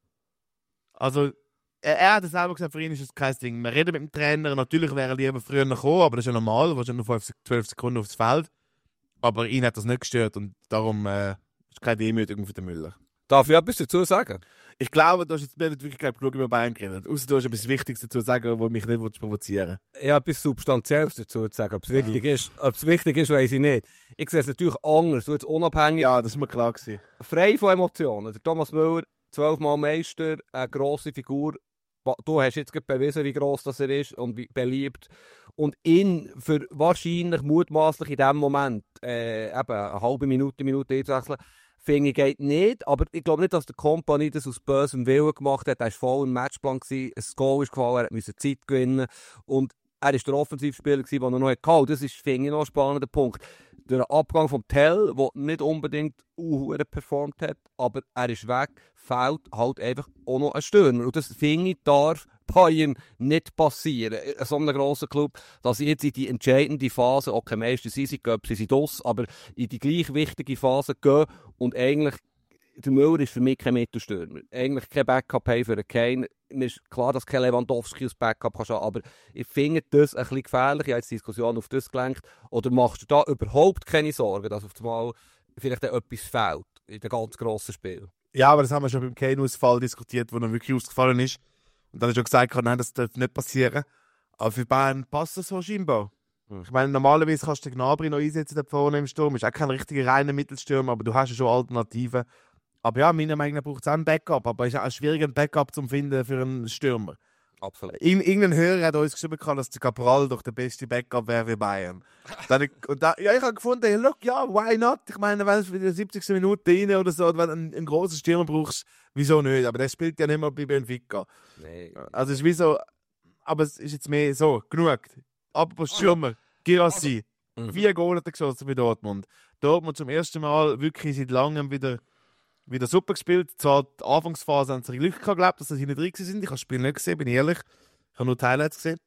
B: Also, er, er hat es selber gesagt, für ihn ist es kein Ding. Wir reden mit dem Trainer, natürlich wäre er lieber früher gekommen, aber das ist ja normal, du warst ja nur fünf, zwölf Sekunden aufs Feld. Aber ihn hat das nicht gestört und darum äh, ist keine Demütigung für den Müller.
C: Darf ich etwas dazu sagen?
B: Ich glaube, du hast jetzt nicht wirklich genug über Bayern geredet. Außer du hast etwas Wichtiges dazu zu sagen, das mich nicht provozieren will.
C: Ich habe etwas Substanzielles dazu zu sagen. Ob es wichtig ist, ob es wichtig ist, weiss ich nicht. Ich sehe es natürlich anders, du jetzt unabhängig.
B: Ja, das ist mir klar gewesen.
C: Frei von Emotionen. Der Thomas Müller, zwölfmal Meister, eine grosse Figur. Du hast jetzt gerade bewiesen, wie gross das er ist und wie beliebt. Und ihn für wahrscheinlich mutmaßlich in diesem Moment äh, eben eine halbe Minute, Minute einzuwechseln, finde ich geht nicht. Aber ich glaube nicht, dass der Kompanie das aus bösem Willen gemacht hat. Er war voll im Matchplan, ein Goal ist gefallen, er musste Zeit gewinnen. Und er war der Offensivspieler, den er noch hatte. Das ist, finde ich, noch ein spannender Punkt. Der Abgang vom Tell, der nicht unbedingt uh, performt hat, aber er ist weg, fehlt halt einfach auch noch ein Stürmer. Und das, finde ich, darf Bayern nicht passieren. In so einem grossen Club, dass sie jetzt in die entscheidende Phase, okay, meistens sind sie, glaube sie sind das, aber in die gleich wichtige Phase gehen und eigentlich, der Müller ist für mich kein Mittelstürmer. Eigentlich kein Backup haben für einen Kane. Mir ist klar, dass kein Lewandowski als Backup kannst haben, aber ich finde das ein bisschen gefährlich. Ich habe jetzt die Diskussion auf das gelenkt. Oder machst du da überhaupt keine Sorgen, dass auf einmal vielleicht etwas fehlt in dem ganz grossen Spiel?
B: Ja, aber das haben wir schon beim Kane-Ausfall diskutiert, wo er wirklich ausgefallen ist. Und dann hat er schon gesagt, nein, das darf nicht passieren. Aber für Bayern passt das so scheinbar. Hm. Ich meine, normalerweise kannst du den Gnabry noch einsetzen da vorne im Sturm. Ist auch kein richtiger reiner Mittelstürmer, aber du hast ja schon Alternativen. Aber ja, meiner Meinung nach braucht es auch einen Backup. Aber es ist auch schwierig, einen Backup zu finden für einen Stürmer.
C: Absolut.
B: Ir- irgendein Hörer hat uns geschrieben, dass der Cabral doch der beste Backup wäre für Bayern. Dann, und da, ja, ich habe gefunden, hey, look, ja, why not? Ich meine, wenn du in der siebzigsten Minute rein oder so, wenn du einen, einen grossen Stürmer brauchst, wieso nicht? Aber der spielt ja nicht mehr bei Benfica.
C: Nee.
B: Also es ist wie so, aber es ist jetzt mehr so, genug. Apropos Stürmer, Girassi,
C: Mhm.
B: vier Goal hat er geschossen bei Dortmund. Dortmund zum ersten Mal wirklich seit langem wieder, wieder super gespielt. Zwar die Anfangsphase haben sie Glück gehabt, glaub, dass sie nicht drin sind. Ich habe das Spiel nicht gesehen, bin ich ehrlich. Ich habe nur die Highlights gesehen.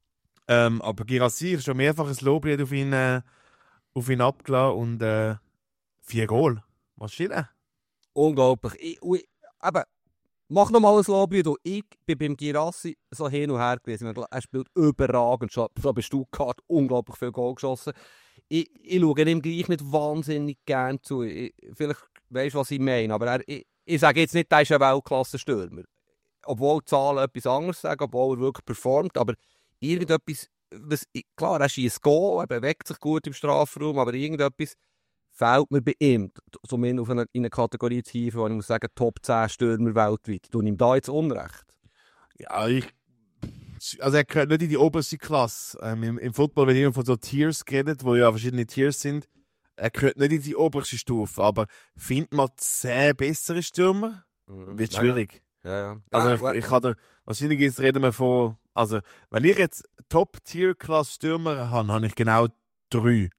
B: Ähm, aber Girassi ist schon mehrfach ein Loblied auf ihn, äh, auf ihn abgelassen und äh, vier Goal. Was ist das?
C: Unglaublich. Ich, ich, aber mach noch mal ein Lobby. Du. Ich bin beim Girassi so hin und her gewesen. Er spielt überragend. Schon bei Stuttgart unglaublich viel Goal geschossen. Ich, ich schaue ihm gleich nicht wahnsinnig gerne zu. Ich, vielleicht weisst du, was ich meine. Aber er, ich, ich sage jetzt nicht, er ist ein Weltklasse-Stürmer. Obwohl die Zahlen etwas anderes sagen, obwohl er wirklich performt. Aber irgendetwas, was, klar, er schießt Goal, er bewegt sich gut im Strafraum, aber irgendetwas fehlt mir bei ihm, zumindest auf eine, in eine Kategorie zu hieven, wo ich muss sagen, Top zehn Stürmer weltweit. Tun ihm da jetzt Unrecht?
B: Ja, ich... Also er gehört nicht in die oberste Klasse. Ähm, im, Im Football wird immer von so Tiers geredet, wo ja verschiedene Tiers sind. Er gehört nicht in die oberste Stufe, aber findet man zehn bessere Stürmer?
C: Mhm.
B: Wird schwierig.
C: Ja, ja.
B: Also
C: Ah,
B: ich, ich kann da... Wahrscheinlich ist, reden wir von... Also, wenn ich jetzt Top-Tier-Klasse-Stürmer habe, habe ich genau drei.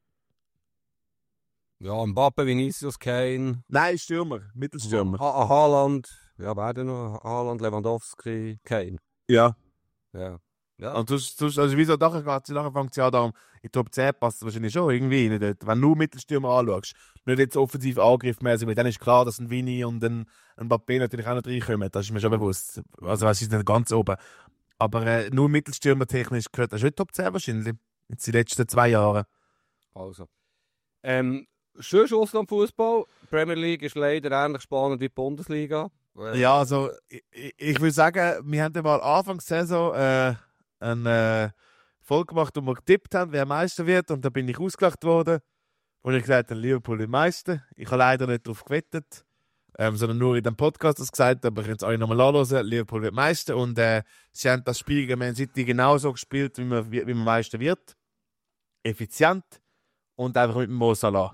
C: ja, Mbappe, Vinicius, Kane,
B: Nein, Stürmer. Mittelstürmer.
C: ha ha Haaland, ja, wer denn noch? Haaland, Lewandowski, Kane.
B: Ja.
C: Ja. Ja.
B: Und du, du, also wieso nachher, nachher fängt es ja darum, in Top zehn passt es wahrscheinlich schon irgendwie rein dort. Wenn du Mittelstürmer anschaust, nicht jetzt offensiv angriffmäßig, weil dann ist klar, dass ein Vini und ein, ein Mbappé natürlich auch nicht reinkommen. Das ist mir schon bewusst. Also es ist nicht ganz oben. Aber äh, nur Mittelstürmer technisch gehört das schon in Top zehn wahrscheinlich. Jetzt die letzten zwei Jahre.
C: Also. Ähm, schön Auslandfußball. Die Premier League ist leider ähnlich spannend wie die Bundesliga.
B: Ja, also ich, ich, ich würde sagen, wir haben ja mal Anfang der Saison äh, eine äh, Folge gemacht, wo wir getippt haben, wer Meister wird. Und da bin ich ausgelacht worden. Und ich gesagt habe, Liverpool wird Meister. Ich habe leider nicht darauf gewettet, ähm, sondern nur in dem Podcast das gesagt. Aber ich kann es euch nochmal anhören. Liverpool wird Meister. Und äh, sie haben das Spiel gegen Man City genauso gespielt, wie man, wie, wie man Meister wird. Effizient. Und einfach mit dem Mo Salah.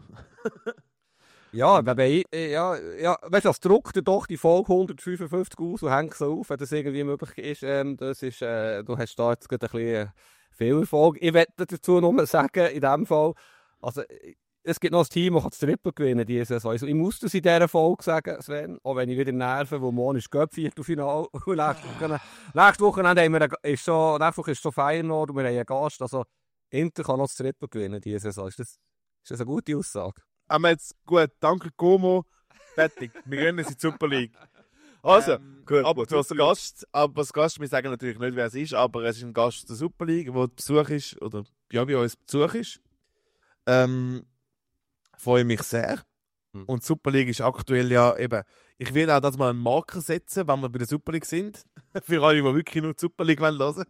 C: Ja, aber ich, ja, ja, weißt du, das druckt dir doch die Folge hundertfünfundfünfzig aus und hängt so auf, wenn das irgendwie möglich ist. Ähm, das ist äh, du hast da jetzt gerade ein bisschen viel Erfolg. Ich werde dazu nur sagen, in dem Fall, also es gibt noch ein Team, das das Triple gewinnen diese Saison. Also, ich muss das in dieser Folge sagen, Sven, auch wenn ich wieder nerven, wo morgen ist Göpp-Viertelfinale und nächste Woche, nächste Woche haben wir, ist so, nächste Woche ist so Feyenoord und wir haben einen Gast. Also Inter kann noch das Triple gewinnen diese Saison. Ist das, ist das eine gute Aussage?
B: Aber jetzt gut, danke Como, fertig. Wir gehen jetzt in die Super League. Also,
C: Ähm,
B: gut, aber als Gast, aber als Gast, wir sagen natürlich nicht, wer es ist, aber es ist ein Gast der Super League, der Besuch ist, oder ja, bei uns Besuch ist. Ähm, freue mich sehr.
C: Hm.
B: Und die Super League ist aktuell ja eben, ich will auch das mal einen Marker setzen, wenn wir bei der Super League sind. Für alle, die wirklich nur die Super League hören wollen.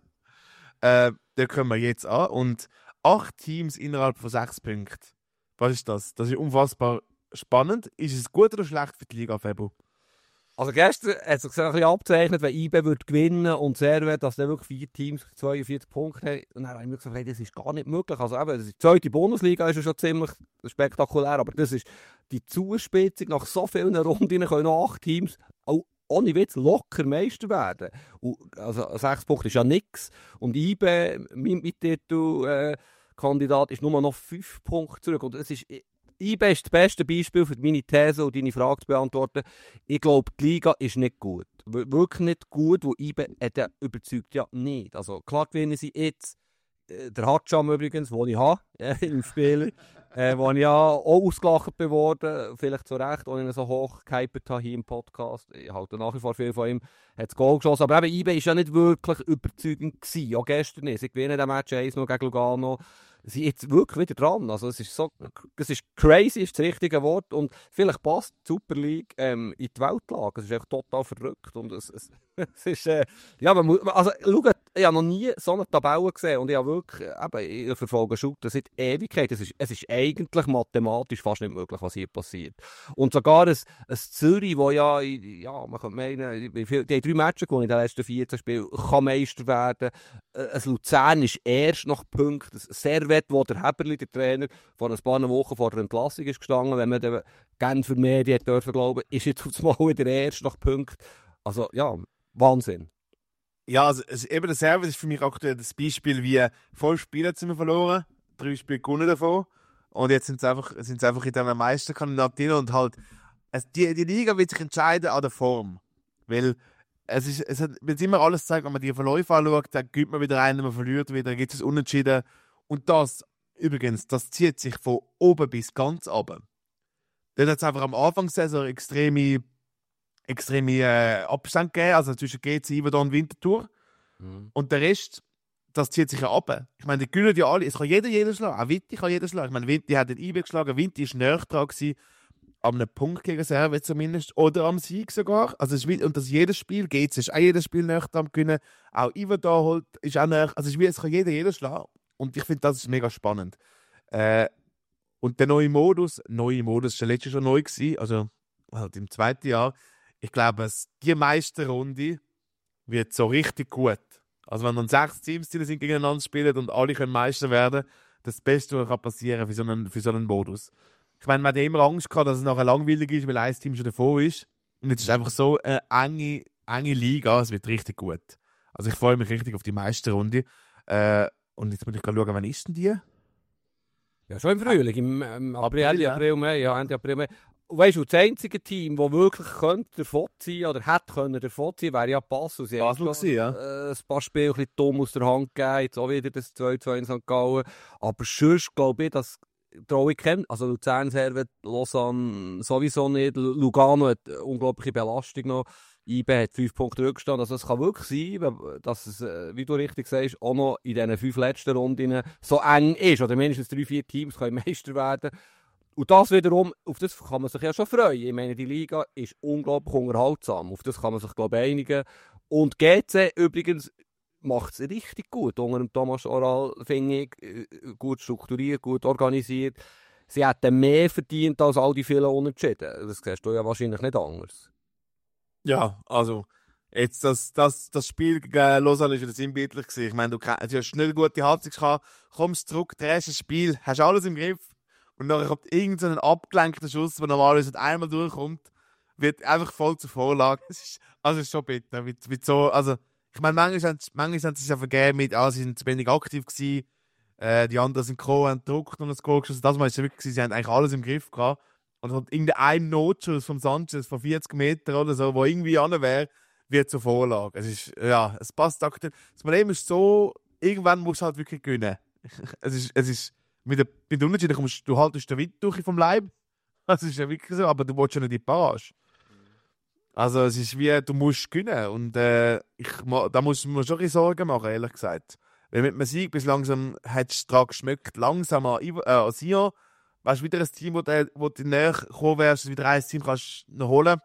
B: Äh, da kommen wir jetzt an. Und acht Teams innerhalb von sechs Punkten. Was ist das? Das ist unfassbar spannend. Ist es gut oder schlecht für die Liga, Febo?
C: Also gestern hat sich ein bisschen abgezeichnet, wenn I B würde gewinnen und Servet, dass dann wirklich vier Teams zweiundvierzig Punkte haben. Und dann habe ich mir gesagt, hey, das ist gar nicht möglich. Also eben, die zweite Bundesliga ist ja schon ziemlich spektakulär, aber das ist die Zuspitzung. Nach so vielen Runden können noch acht Teams auch ohne Witz locker Meister werden. Und, also sechs Punkte ist ja nichts. Und I B, mein, mein Titel... Äh, Kandidat ist nur noch fünf Punkte zurück. Und das ist, I B ist das beste Beispiel für meine These und deine Frage zu beantworten. Ich glaube, die Liga ist nicht gut. Wirklich nicht gut, wo I B hat ja überzeugt ja nicht. Also klar gewinnen sie jetzt. Der Hatscham übrigens, den ich habe, äh, im Spiel, äh, wo ich ja auch ausgelacht bin worden, vielleicht zu Recht, als ich ihn so hoch gehypt habe hier im Podcast. Ich halte nach wie vor viel von ihm. Hat das Goal geschossen, aber eben I B war ja nicht wirklich überzeugend gewesen. Auch gestern nicht. Sie gewinnen den Match eins noch gegen Lugano. Sie sind jetzt wirklich wieder dran. Also es ist so, es ist crazy, ist das richtige Wort. Und vielleicht passt die Super League ähm, in die Weltlage. Es ist einfach total verrückt. Und es, es, es ist, äh, ja, man muss, also schaut, ich habe noch nie so eine Tabelle gesehen. Und ich habe wirklich, eben, ich verfolge Shooter seit Ewigkeit. Es ist, es ist eigentlich mathematisch fast nicht möglich, was hier passiert. Und sogar ein, ein Zürich, wo ja, ja, man könnte meinen, die haben drei Matches gewonnen in den letzten vierzehn Spielen, kann Meister werden. Ein Luzern ist erst nach Punkten. Servet, wo der Heberli, der Trainer, vor ein paar Wochen vor der Entlassung ist gestanden, wenn man den Genfer Medien dürfen glauben, ist jetzt auf einmal wieder erst nach Punkten. Also ja, Wahnsinn.
B: Ja, also eben der Servet ist für mich aktuell das Beispiel, wie fünf Spiele haben wir verloren, drei Spiele gewonnen davon. Und jetzt sind sie einfach, sind sie einfach in dieser Meisterkandidat drin und halt, es, die, die Liga wird sich entscheiden an der Form. Weil es ist, es hat, wird immer alles gezeigt, wenn man die Verläufe anschaut, dann gibt man wieder einen, man verliert wieder, dann gibt es Unentschieden. Und das, übrigens, das zieht sich von oben bis ganz oben. Dort hat es einfach am Anfang der Saison extreme extreme äh, Abstände gegeben, also zwischen G C, Iverdon und Winterthur.
C: Mhm.
B: Und der Rest, das zieht sich ja ab. Ich meine, die gewinnen ja alle, es kann jeder jeden schlagen, auch Vinti kann jeder schlagen. Ich meine, Vinti hat den I B geschlagen, Vinti war näher dran gewesen, an einem Punkt gegen Servet zumindest, oder am Sieg sogar. Also es ist, und das jedes Spiel geht, es ist auch jedes Spiel näher dran gewinnen. Auch Iverdon holt, ist auch näher, also es, ist wie, es kann jeder jeden schlagen. Und ich finde, das ist mega spannend. Äh, und der neue Modus, neue Modus war letztes Jahr schon neu gewesen, also halt im zweiten Jahr. Ich glaube, es, die Meisterrunde wird so richtig gut. Also wenn dann sechs Teams die sind gegeneinander spielen und alle können Meister werden, das Beste, was kann passieren für so einen, für so einen Modus. Ich meine, man hat immer Angst gehabt, dass es nachher langweilig ist, weil ein Team schon davor ist. Und jetzt ist es einfach so eine enge, enge Liga, es wird richtig gut. Also ich freue mich richtig auf die Meisterrunde. Äh, und jetzt muss ich gerade schauen, wann ist denn die?
C: Ja, schon im Frühling, im, im April,
B: April,
C: Ende
B: ja.
C: April, Mai, ja, Ende April, Mai. Und weißt du, das einzige Team, das wirklich könnte davon ziehen oder hätte können davon ziehen, wäre ja Basel. Sie
B: Basel
C: haben schon,
B: gewesen, ja.
C: äh, ein paar Spiele ein bisschen dumm aus der Hand gegeben, jetzt auch wieder das zwei zwei in Sankt Gallen. Aber sonst glaube ich, dass traue ich kennt. Also Luzern, Servet, Lausanne sowieso nicht. Lugano hat eine unglaubliche Belastung noch. I B hat fünf Punkte Rückstand. Also es kann wirklich sein, dass es, wie du richtig sagst, auch noch in diesen fünf letzten Runden so eng ist. Oder mindestens drei, vier Teams können Meister werden. Und das wiederum, auf das kann man sich ja schon freuen. Ich meine, die Liga ist unglaublich unterhaltsam. Auf das kann man sich, glaube ich, einigen. Und G C übrigens macht es richtig gut. Unter dem Thomas Oral, finde ich, gut strukturiert, gut organisiert. Sie hätten mehr verdient als all die vielen Unentschieden. Das siehst du ja wahrscheinlich nicht anders.
B: Ja, also, jetzt das, das, das Spiel gegen Lausanne war wieder sinnbildlich gewesen. Ich meine, du, du hast schnell eine gute Haltung gehabt, kommst zurück, drehst das Spiel, hast alles im Griff und dann kommt irgendein abgelenkter Schuss, der normalerweise nicht einmal durchkommt, wird einfach voll zur Vorlage. Es ist, also, es ist schon bitter. Mit, mit so, also, ich meine, manchmal haben, manchmal haben sie sich ja vergeben mit, ah, sie sind zu wenig aktiv gewesen, äh, die anderen sind gekommen, haben gedruckt und das Goal geschossen. Das Mal ist es wirklich gewesen, sie haben eigentlich alles im Griff gehabt. Und dann kommt irgendein Notschuss vom Sanchez von vierzig Metern oder so, wo irgendwie an wäre, wird zur Vorlage. Es ist, ja, es passt aktuell. Das Problem ist so, irgendwann musst du halt wirklich gewinnen. es ist, es ist, mit der, mit der Unterschied, kommst, du haltest den Wind durch vom Leib. Das ist ja wirklich so, aber du willst ja nicht in die Parage. Also es ist wie, du musst gewinnen. Und äh, ich, da muss man schon ein bisschen Sorgen machen, ehrlich gesagt. Weil mit einem Sieg bis langsam hat es dran geschmeckt, langsam an, äh, an Sion. Weißt du, wieder ein Team, wo du, wo du näher gekommen wärst, wieder ein Team kannst noch holen.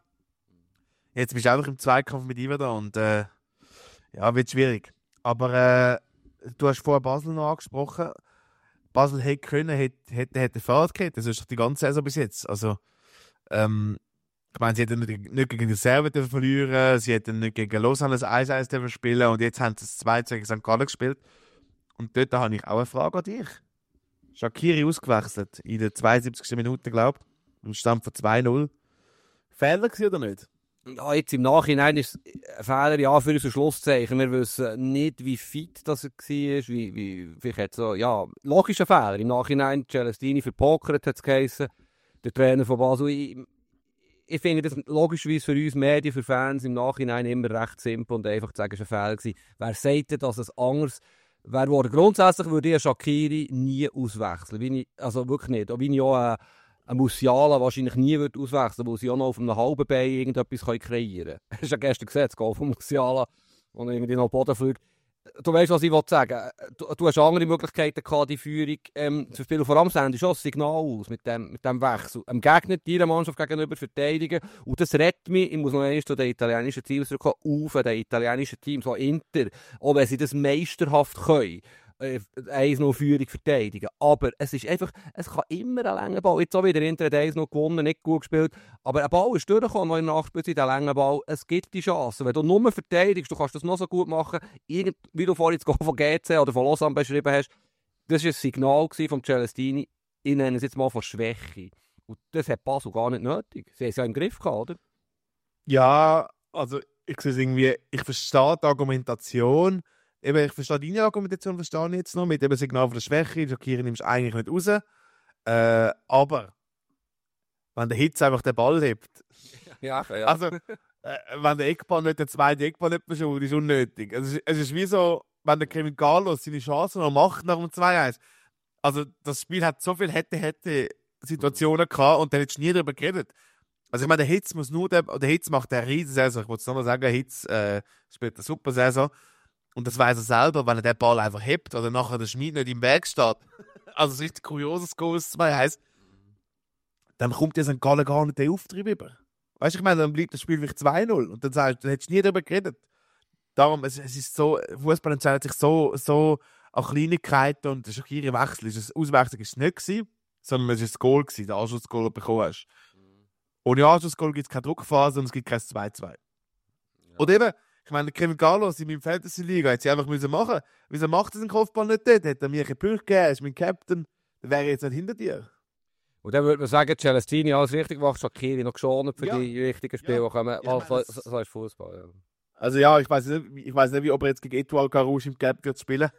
B: Jetzt bist du einfach im Zweikampf mit ihm da und äh, ja, wird schwierig. Aber äh, du hast vorher Basel noch angesprochen. Basel hätte können, hätte, hätte, hätte Fahrt gehabt. Das ist doch die ganze Saison bis jetzt. Also, ähm, ich meine, sie hätten nicht, nicht gegen die Servet verlieren, sie hätten nicht gegen Lausanne das eins eins spielen und jetzt haben sie das zwei zwei gegen Sankt Gallen gespielt. Und dort habe ich auch eine Frage an dich. Shaqiri ausgewechselt in der zweiundsiebzigsten Minute, glaube ich. Im Stand von zwei null. Fehler gewesen oder nicht?
C: Ja, jetzt im Nachhinein ist es ein Fehler, ja, für unser Schlusszeichen. Wir wissen nicht, wie fit das er war, wie, wie, vielleicht so, ja, logischer Fehler. Im Nachhinein, Celestini verpokert, hat es geheissen, der Trainer von Basel. Ich, ich finde das logischerweise für uns Medien, für Fans im Nachhinein immer recht simpel und einfach zu sagen, es war ein Fehler gewesen. Wer sagt denn, dass es anders wäre worden? Grundsätzlich würde ich Shaqiri nie auswechseln. Wie ich, also wirklich nicht. Auch wie ich auch äh, ein Musiala wahrscheinlich nie würde auswechseln, weil sie auch noch auf einem halben Bein irgendetwas kreieren können. Hast du ja gestern gesehen, das Goal von Musiala, und irgendwie noch Boden fliegt. Du weißt, was ich sagen will. Du, du hast andere Möglichkeiten gehabt, die Führung ähm, zu spielen. Vor allem senden schon ein Signal aus mit dem, mit dem Wechsel. Dem Gegner, deiner Mannschaft gegenüber verteidigen. Und das rettet mich, ich muss noch einmal zu den italienischen Teams zurückkommen, auf den italienischen Teams, so Inter, auch wenn sie das meisterhaft können. eins null Führung verteidigen. Aber es ist einfach, es kann immer ein langer Ball. Jetzt auch wieder Inter hat eins null gewonnen, nicht gut gespielt. Aber ein Ball ist durchgekommen, noch in der Nachspielzeit, der lange Ball. Es gibt die Chance. Wenn du nur verteidigst, du kannst das noch so gut machen. Irgend, wie du vorhin das Goal von G C oder von Lausanne beschrieben hast, das war ein Signal von Celestini, ich nenne es jetzt mal von Schwäche. Und das hat Basel gar nicht nötig. Sie haben es ja im Griff gehabt, oder?
B: Ja, also ich sehe es irgendwie, ich verstehe die Argumentation. Eben, ich verstehe deine Argumentation, verstehe ich jetzt noch, mit dem Signal von der Schwäche. Shaqiri nimmst du eigentlich nicht raus. Äh, aber wenn der Hitz einfach den Ball hebt,
C: Ja, ja.
B: also äh, wenn der Eckball nicht, der zweite Eckball nicht verschult, ist unnötig. Es ist, es ist wie so, wenn der Kevin Carlos seine Chancen noch macht nach dem zwei eins. Also das Spiel hat so viel hätte hätte Situationen gehabt und dann hättest du nie darüber geredet. Also ich meine, der Hitz muss nur, der, der Hitz macht eine riesen Saison. Ich wollte es nochmal sagen, Hitz äh, spielt eine super Saison. Und das weiß er selber, wenn er den Ball einfach hebt oder nachher der Schmied nicht im Weg steht. Also ein richtig kurioses Goal zwei heisst, dann kommt ja Sankt Gallen gar nicht den Auftrieb über. Weißt du, ich meine, dann bleibt das Spiel vielleicht zwei null und dann sagst du, dann hättest du nie darüber geredet. Darum, es, es ist so, Fußball entscheidet sich so, so an Kleinigkeiten und der schockierende Wechsel. Das Auswechslung war es nicht gewesen, sondern es war das Goal gewesen, der Anschlussgoal, den du bekommen hast. Ohne Anschlussgoal gibt es keine Druckphase und es gibt kein zwei zwei. Ja. Und eben, ich meine, Kevin Carlos in meinem Fantasy-Liga hätte sie einfach müssen machen. Wieso macht er den Kopfball nicht dort? Hätte er mir einen Punkt gegeben, er ist mein Captain, dann wäre er jetzt nicht hinter dir.
C: Und dann würde man sagen, Celestini alles richtig gemacht, Shaqiri noch geschont für
B: Ja.
C: die wichtigen Spiele,
B: Ja.
C: die kommen.
B: Ja,
C: Also,
B: das-
C: so, so ist Fußball. Ja.
B: Also ja, ich weiß nicht, ich weiß nicht, wie ob er jetzt gegen Etoile Carouge im Cap wird spielen.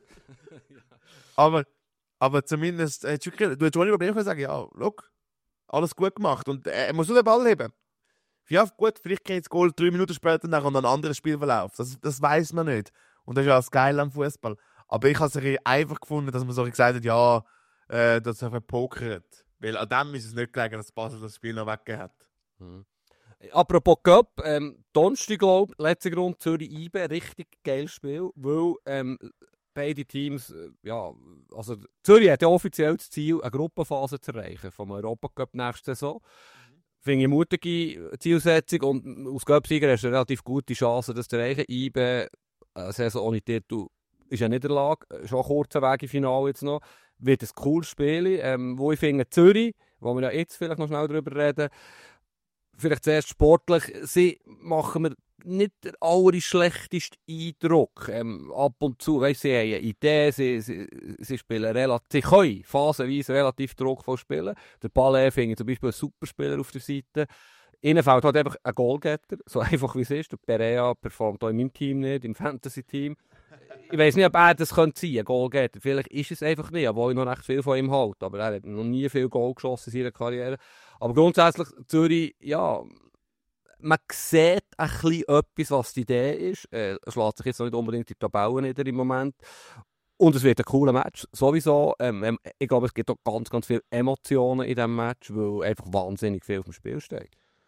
B: aber, aber zumindest, äh, du hättest ohne Probleme sagen, ja, look, alles gut gemacht. Und äh, er muss nur den Ball heben. Ja, gut, vielleicht geht das Goal drei Minuten später nach und ein anderes Spielverlauf. Das, das weiß man nicht. Und das ist ja das Geile am Fußball. Aber ich habe es einfach gefunden, dass man so gesagt hat, ja, äh, dass er verpokert. Weil an dem ist es nicht gelegen, dass Basel das Spiel noch weggegeben hat.
C: Mhm. Apropos Cup, ähm, Donnerstag, glaube ich, letzte Grund Zürich-I B, richtig geiles Spiel, weil ähm, beide Teams, äh, ja, also Zürich hat ja offiziell das Ziel, eine Gruppenphase zu erreichen vom Europacup nächste Saison. Mhm. Finde ich eine mutige Zielsetzung und aus Cup-Sieger hast du eine relativ gute Chance, das zu erreichen. I B, eine Saison ohne Titel, ist ja nicht in der Lage, schon ein kurzer Weg im Finale jetzt noch, wird ein cooles Spiel, ähm, wo ich finde, Zürich, wo wir ja jetzt vielleicht noch schnell darüber reden, vielleicht zuerst sportlich, sie machen mir nicht den allerschlechtesten Eindruck. Ähm, ab und zu, weißt, sie haben eine Idee, sie, sie, sie spielen relativ, sie können phasenweise relativ druckvoll spielen. Der Ballet finde ich zum Beispiel ein super Spieler auf der Seite. Ihnen fehlt halt einfach ein Goalgetter, so einfach wie es ist. Der Perea performt auch in meinem Team nicht, im Fantasy-Team. Ich weiss nicht, ob er das sein könnte, ein Goalgetter. Vielleicht ist es einfach nicht, obwohl ich noch recht viel von ihm halte. Aber er hat noch nie viel Goal geschossen in seiner Karriere. Aber grundsätzlich, Zürich, ja, man sieht ein bisschen etwas, was die Idee ist. Äh, es schlägt sich jetzt noch nicht unbedingt in die Tabellen nieder im Moment. Und es wird ein cooler Match, sowieso. Ähm, ich glaube, es gibt auch ganz, ganz viele Emotionen in diesem Match, weil einfach wahnsinnig viel auf dem Spiel steht.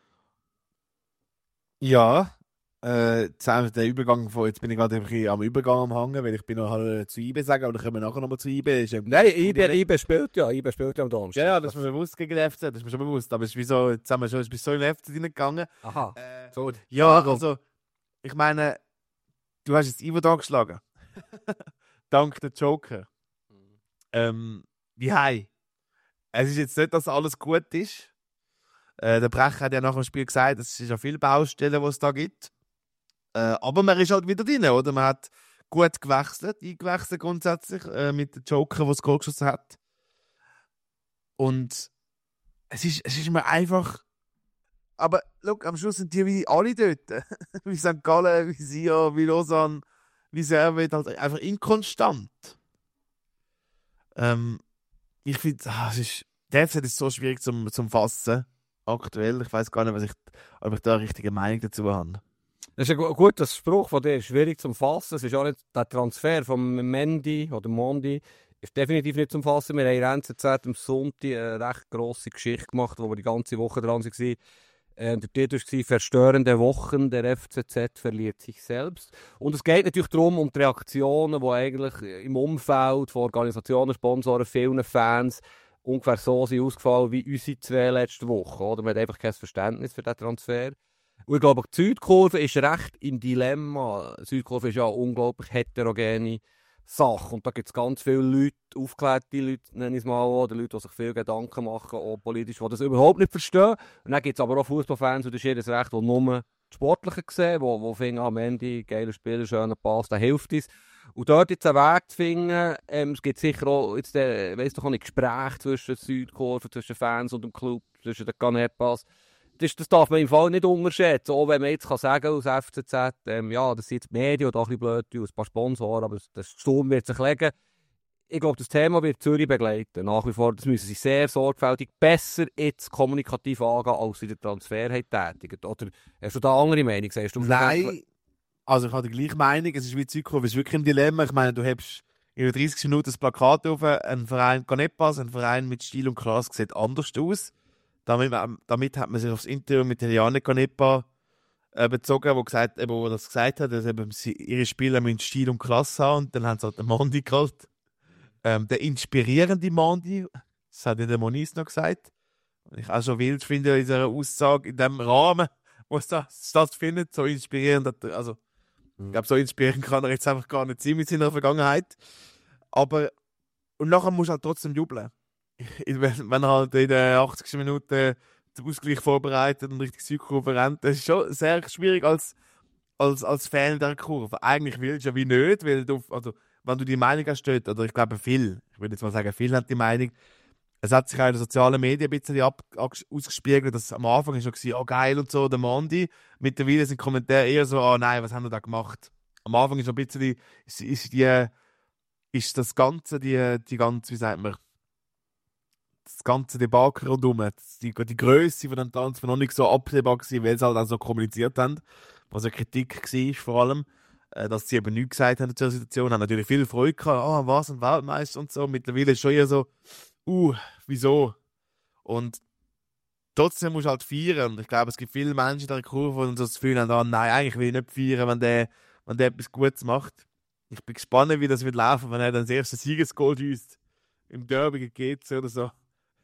B: Ja, äh, der Übergang von, jetzt bin ich gerade ein bisschen am Übergang am Hangen, weil ich bin noch halt zu I B sagen, aber dann kommen wir nachher nochmal zu I B. Ist ja
C: Nein, I B, I B spielt ja, I B spielt ja am Donnerstag.
B: Ja, ja, das ist mir bewusst gegen den F C, das ist mir schon bewusst, aber es ist wie so, jetzt haben wir schon, es ist so in den F C reingegangen.
C: Aha,
B: Äh,
C: so.
B: ja, also, ich meine, du hast jetzt Ivo da geschlagen. Dank der Joker. Ähm, wie hei. Es ist jetzt nicht, dass alles gut ist. Äh, der Brecher hat ja nach dem Spiel gesagt, es ist ja viele Baustellen, die es da gibt. Äh, aber man ist halt wieder drin, oder? Man hat gut gewechselt, eingewechselt grundsätzlich, äh, mit dem Joker, der das Goal geschossen hat. Und es ist, es ist mir einfach... Aber look, am Schluss sind die wie alle dort. Wie Sankt Gallen, wie Sion, wie Lausanne, wie Servet, halt einfach inkonstant. Ähm, ich finde, ah, es ist... Der F C ist so schwierig zum, zum Fassen. Aktuell. Ich weiß gar nicht, was ich, ob ich da eine richtige Meinung dazu habe.
C: Das ist ein gu- guter Spruch von dir, schwierig zum Fassen. Es ist auch nicht der Transfer von Mendy oder Mondi ist definitiv nicht zum Fassen. Wir haben in N Z Z am Sonntag eine recht grosse Geschichte gemacht, wo wir die ganze Woche dran waren. Äh, der Titel war «Verstörende Wochen, der F C Z verliert sich selbst». Und es geht natürlich darum, um die Reaktionen, die eigentlich im Umfeld von Organisationen, Sponsoren, vielen Fans ungefähr so sind ausgefallen wie unsere zwei letzte Woche. Oder? Man hat einfach kein Verständnis für diesen Transfer. Und ich glaube, die Südkurve ist recht im Dilemma. Die Südkurve ist ja eine unglaublich heterogene Sache. Und da gibt es ganz viele Leute, aufgeklärte Leute, nenne ich es mal, oder Leute, die sich viel Gedanken machen, auch politisch, die das überhaupt nicht verstehen. Und dann gibt es aber auch Fußballfans, und das ist jedes Recht, die nur die Sportlichen sehen, die, die finden, am Ende, geiler Spieler, schöner Pass, der hilft uns. Und dort jetzt einen Weg zu finden, ähm, es gibt sicher auch, jetzt, äh, weiss doch auch nicht, Gespräche zwischen Südkurve, zwischen Fans und dem Club, zwischen den Canepas. Das, das darf man im Fall nicht unterschätzen. Auch wenn man jetzt kann sagen aus F C Z, ähm, ja, das sind jetzt die Medien, die ein bisschen blöd sind, ein paar Sponsoren, aber das, das Sturm wird sich legen. Ich glaube, das Thema wird Zürich begleiten. Nach wie vor, das müssen sie sehr sorgfältig besser jetzt kommunikativ angehen, als sie den Transfer haben tätigt. Oder hast du da eine andere Meinung? Sagst du,
B: Nein, also ich habe die gleiche Meinung. Es ist wie Südkurve, es ist wirklich ein Dilemma. Ich meine, du hast in dreißig Minuten das Plakat auf, ein Verein kann nicht passen, ein Verein mit Stil und Klasse sieht anders aus. damit, damit hat man sich aufs Interview mit Eliane Canepa äh, bezogen, wo, gesagt, eben, wo das gesagt hat, dass eben sie, ihre Spieler müssen Stil und Klasse haben. Und dann haben sie halt den Mondi geholt. Ähm, der inspirierende Mondi, das hat ja der Moniz noch gesagt. Und ich auch schon wild finde, in dieser Aussage, in dem Rahmen, wo es da stattfindet, so inspirierend, hat er- also ich glaube, so inspirierend kann er jetzt einfach gar nicht sein mit seiner Vergangenheit. Aber, und nachher muss er halt trotzdem jubeln. Wenn wenn er halt in den achtzigsten Minuten den Ausgleich vorbereitet und richtig Südkurve rennt, das ist schon sehr schwierig als, als, als Fan der Kurve. Eigentlich willst du ja wie nicht, weil du, also, wenn du die Meinung hast, dort, oder ich glaube viel, ich würde jetzt mal sagen, viel hat die Meinung, es hat sich auch in den sozialen Medien ein bisschen ab, ausgespiegelt, dass am Anfang ist noch gewesen, oh geil und so, der Mondi. Mittlerweile sind die Kommentare eher so, oh nein, was haben wir da gemacht? Am Anfang ist noch ein bisschen, ist, ist, die, ist das Ganze, die, die ganze, wie sagt man, das ganze Debakel rundherum, die, die Grösse von dem Tanz war noch nicht so absehbar gewesen, weil sie halt auch so kommuniziert haben, was eine Kritik war vor allem, äh, dass sie eben nichts gesagt haben zu der Situation, haben natürlich viel Freude gehabt, oh was, ein Weltmeister und so, mittlerweile ist schon eher so, uh, wieso? Und trotzdem musst du halt feiern. Und ich glaube, es gibt viele Menschen in der Kurve, die so das Gefühl haben, oh, nein, eigentlich will ich nicht feiern, wenn der, wenn der etwas Gutes macht. Ich bin gespannt, wie das wird laufen, wenn er dann das erste Siegesgoal schießt. Im Derby gegen G C oder so.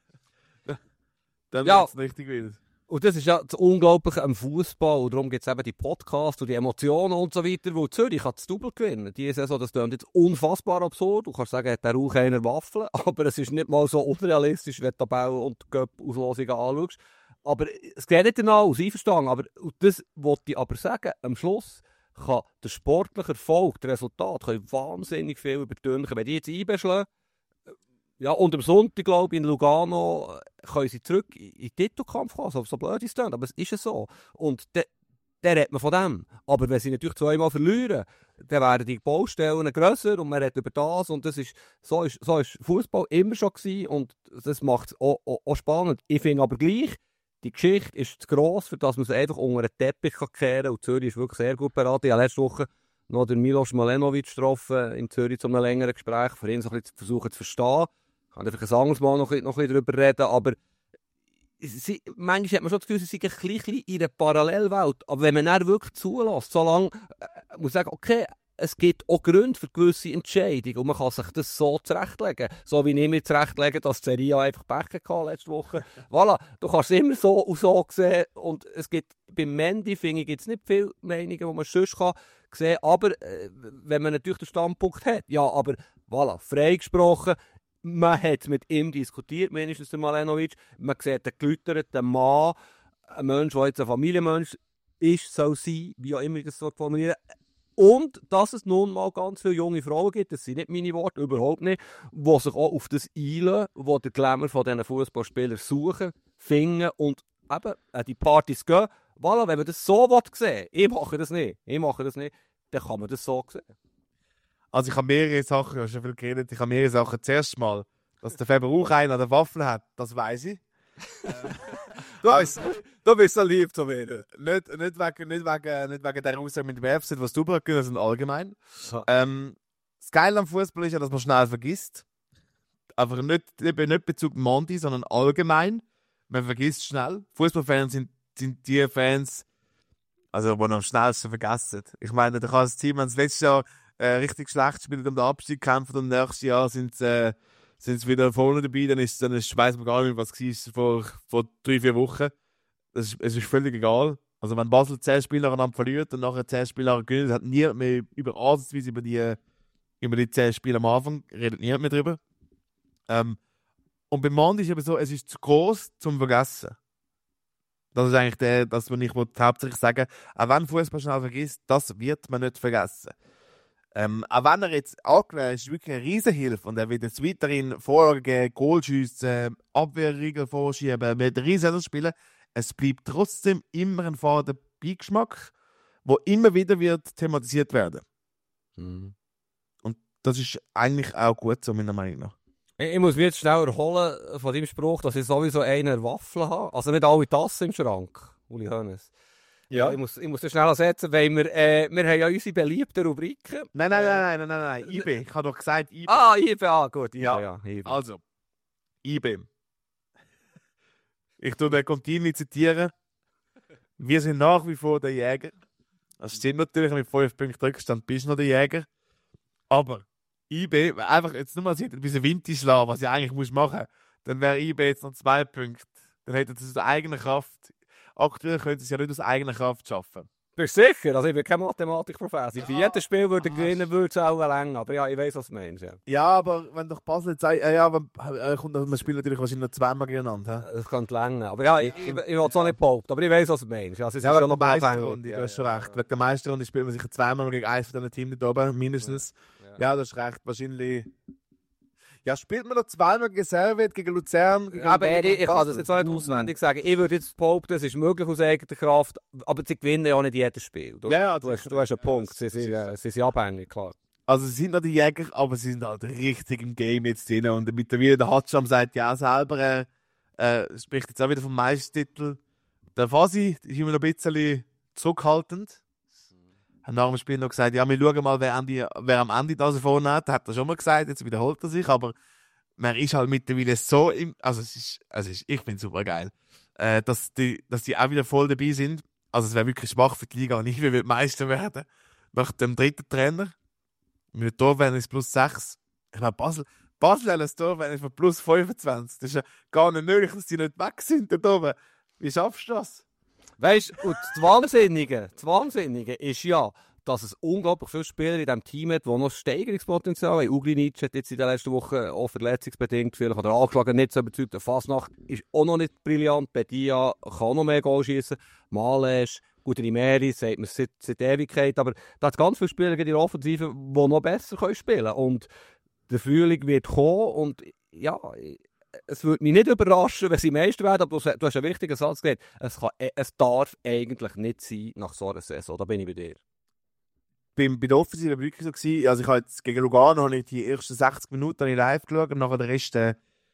B: Dann
C: Ja.
B: wird es richtig wild.
C: Und das ist ja das Unglaubliche am Fußball. Und darum gibt es eben die Podcasts und die Emotionen und so weiter. Wo Zürich kann das Double gewinnen. Die Saison, das klingt jetzt unfassbar absurd. Du kannst sagen, er hat der Rauch einer Waffeln. Aber es ist nicht mal so unrealistisch, wenn du Tabelle und die Cup-Auslosungen anschaust. Aber es sieht nicht danach aus, einverstanden. Aber und das wollte ich aber sagen. Am Schluss kann der sportliche Erfolg, das Resultat, kann wahnsinnig viel übertünchen. Wenn die jetzt einbeschlagen, ja, und am Sonntag, glaube ich, in Lugano können sie zurück in den Titelkampf kommen, so, so blöd ist es, aber es ist so. Und dann da redet man von dem. Aber wenn sie natürlich zweimal verlieren, dann werden die Baustellen grösser und man redet über das. Und das ist, so ist, so ist Fußball immer schon gewesen und das macht es auch, auch, auch spannend. Ich finde aber gleich, die Geschichte ist zu gross, für dass man sie einfach unter den Teppich kehren kann. Und Zürich ist wirklich sehr gut beraten. Ich habe letzte Woche noch den Milos Malenovic getroffen in Zürich zu einem längeren Gespräch, für ihn so ein bisschen zu versuchen zu verstehen. Ich kann einfach ein anderes Mal noch, noch ein bisschen darüber reden, aber sie, manchmal hat man schon das Gefühl, sie sind ein bisschen in einer Parallelwelt. Aber wenn man dann wirklich zulässt, so lange, äh, muss man sagen, okay, es gibt auch Gründe für gewisse Entscheidungen und man kann sich das so zurechtlegen. So wie ich mir zurechtlege, dass Serie A einfach Pech hatte letzte Woche. Voilà, du kannst es immer so und so sehen. Und es gibt, beim Mendy, finde ich, gibt es nicht viele Meinungen, die man sonst kann sehen kann. Aber äh, wenn man natürlich den Standpunkt hat, ja, aber voilà, freigesprochen, man hat mit ihm diskutiert, mindestens der Malenovic. Man sieht den geläuterten Mann, ein Mensch, der jetzt ein Familienmensch ist, soll sein, wie auch immer ich das so formulieren. Und dass es nun mal ganz viele junge Frauen gibt, das sind nicht meine Worte, überhaupt nicht, die sich auch auf das einlassen, wo der Glamour von diesen Fußballspielern suchen, finden und eben an die Partys gehen. Voilà, wenn man das so sehen will, ich mache das nicht, ich mache das nicht, dann kann man das so sehen.
B: Also ich habe mehrere Sachen, ich habe schon viel geredet, ich habe mehrere Sachen. Zuerst mal, dass der Faber auch einen an der Waffel hat, das weiss ich.
C: Du bist, du bist so lieb zu mir.
B: Nicht, nicht, wegen, nicht, wegen, nicht wegen der Aussage mit dem F C, was du bekommst, sondern allgemein. Ähm, das Geile am Fußball ist ja, dass man schnell vergisst. Aber nicht, nicht Bezug Mondi, sondern allgemein. Man vergisst schnell. Fußballfans sind, sind die Fans, also, die am schnellsten vergessen. Ich meine, da kann das Team, wenn es letztes Jahr äh, richtig schlecht spielt, um den Abstieg kämpfen und nächstes Jahr sind sie äh, sind wieder vorne dabei, dann ist dann ist, weiss man gar nicht, was war vor, vor drei, vier Wochen. Das ist, es ist völlig egal. Also wenn Basel zehn Spieler aneinander verliert und nachher zehn Spieler gewinnt, hat niemand mehr über Ansatzweise über die, über die zehn Spiele am Anfang, redet niemand mehr drüber. Ähm, und beim Mann ist eben so, es ist zu gross zum Vergessen. Das ist eigentlich der, das, was ich hauptsächlich sagen will. Auch wenn Fußball schnell vergisst, das wird man nicht vergessen. Ähm, auch wenn er jetzt angenommen ist, ist wirklich eine Riesenhilfe und er wird jetzt weiterhin Vorlagen geben, Goalschüsse, Abwehrriegel vorschieben, mit riesen spielen. Es bleibt trotzdem immer ein fader Beigeschmack, der immer wieder wird thematisiert werden.
C: Mhm.
B: Und das ist eigentlich auch gut so, meiner Meinung nach.
C: Ich, ich muss mich jetzt schnell erholen von deinem Spruch, dass ich sowieso eine Waffel habe. Also nicht alle Tassen im Schrank, Uli Hoeneß. Ja, ich muss, ich muss das schnell ersetzen, weil wir, äh, wir haben ja unsere beliebten Rubriken.
B: Nein, nein, nein, nein, nein, nein, nein. I B. Ich habe doch gesagt I B.
C: Ah, I B, ah, gut. I B,
B: Ja.
C: ja, I B.
B: Also, I B. Ich tue den Contini zitieren. Wir sind nach wie vor der Jäger. Das stimmt natürlich, mit fünf Punkten Rückstand bist du noch der Jäger. Aber I B, einfach jetzt nur mal sieht, ein bisschen Wind schlagen, was ich eigentlich muss machen, dann wäre I B jetzt noch zwei Punkte. Dann hätte es aus eigener Kraft. Aktuell könnte es ja nicht aus eigener Kraft schaffen.
C: Bist du sicher? Also ich bin kein Mathematikprofessor. Für jedes Spiel würde gewinnen, würde es auch länger. Aber ja, ich weiss, was du meinst. Ja,
B: Ja, aber wenn doch Basel jetzt sagt, äh, ja, aber, äh, kommt, man spielt natürlich wahrscheinlich noch zweimal gegeneinander.
C: das könnte länger. Aber ja, ich, ich, ich will es auch nicht behaupten. Aber ich weiss, was du meinst. Also, es
B: Ja,
C: ist
B: aber
C: schon
B: der
C: noch abhängig.
B: Meisterrunde, du hast schon recht. Wegen der Meisterrunde spielt man sicher zweimal gegen eins von diesen Teams da oben, mindestens. Ja, das ist recht. Wahrscheinlich. Ja, spielt man noch zweimal gegen Servet, gegen Luzern? Gegen
C: Aber ich, ich kann
B: Basel?
C: das jetzt auch nicht auswendig sagen. Ich würde jetzt behaupten, es ist möglich aus eigener Kraft, aber sie gewinnen ja auch nicht jedes Spiel. Du,
B: Ja, ja,
C: du, hast, du hast einen Punkt, sie sind, äh, sie sind abhängig, klar.
B: Also sie sind noch die Jäger, aber sie sind halt richtig im Game jetzt drin. Und mittlerweile der Hatscham sagt ja auch selber, äh, äh, spricht jetzt auch wieder vom Meistertitel. Der Fasi ist immer noch ein bisschen zurückhaltend. Hat nach dem Spiel noch gesagt, ja, wir schauen mal, wer, Ende, wer am Ende das vorne hat. Hat er schon mal gesagt, jetzt wiederholt er sich, aber man ist halt mittlerweile so im, also es ist, also es ist, ich finde es super geil, äh, dass, die, dass die auch wieder voll dabei sind. Also es wäre wirklich schwach für die Liga und ich will Meister werden. Nach dem dritten Trainer. Mit dem Torverhältnis plus sechs. Ich meine, Basel, Basel hat ein Torverhältnis von plus fünfundzwanzig. Das ist ja gar nicht möglich, dass die nicht weg sind dort oben. Wie schaffst du das?
C: Weißt du, das Wahnsinnige, das Wahnsinnige ist ja, dass es unglaublich viele Spieler in diesem Team hat, die noch Steigerungspotenzial haben. Uglinic hat jetzt in den letzten Wochen auch verletzungsbedingt vielleicht oder angeschlagen, nicht so überzeugt. Der Fasnacht ist auch noch nicht brillant. Bedia kann noch mehr Goal schießen. Males, Gute Rimeri, sagt man seit, seit Ewigkeit. Aber da hat es ganz viele Spieler in der Offensive, die noch besser spielen können. Und der Frühling wird kommen und ja, es würde mich nicht überraschen, wenn sie Meister werden, aber du hast einen wichtigen Satz gesagt. Es, kann, es darf eigentlich nicht sein nach so einer Saison. Da bin ich bei dir.
B: Bei, bei der Offensive war es wirklich so gewesen, also ich habe jetzt gegen Lugano habe ich die ersten sechzig Minuten ich live geschaut und nachher den Rest, äh,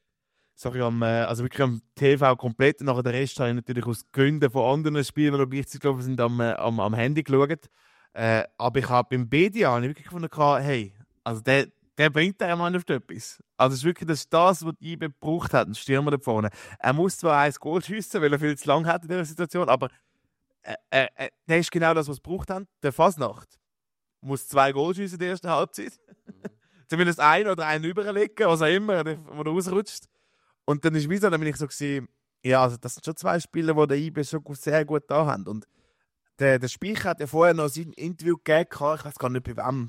B: sag ich, am, äh, also wirklich am T V komplett und nachher den Rest habe ich natürlich aus Gründen von anderen Spielen, die gleichzeitig gelaufen sind, am, äh, am, am Handy geschaut. Äh, aber ich habe beim Bedia habe ich wirklich gefunden, hey, also der, der bringt der Mann auf etwas. Also es ist wirklich das, das was I B gebraucht hat, ein Stürmer da vorne. Er muss zwar ein Goal schiessen, weil er viel zu lang hat in dieser Situation, aber äh, äh, äh, der ist genau das, was wir gebraucht haben. Der Fasnacht muss zwei Goal schiessen in der ersten Halbzeit. Zumindest ein oder einen überlegen, was auch immer, wo er rausrutscht. Und dann ist wieso, dann bin ich so gewesen, ja, also das sind schon zwei Spieler, die der I B schon sehr gut da haben. Und der, der Speicher hat ja vorher noch sein Interview gegeben, ich weiß gar nicht bei wem.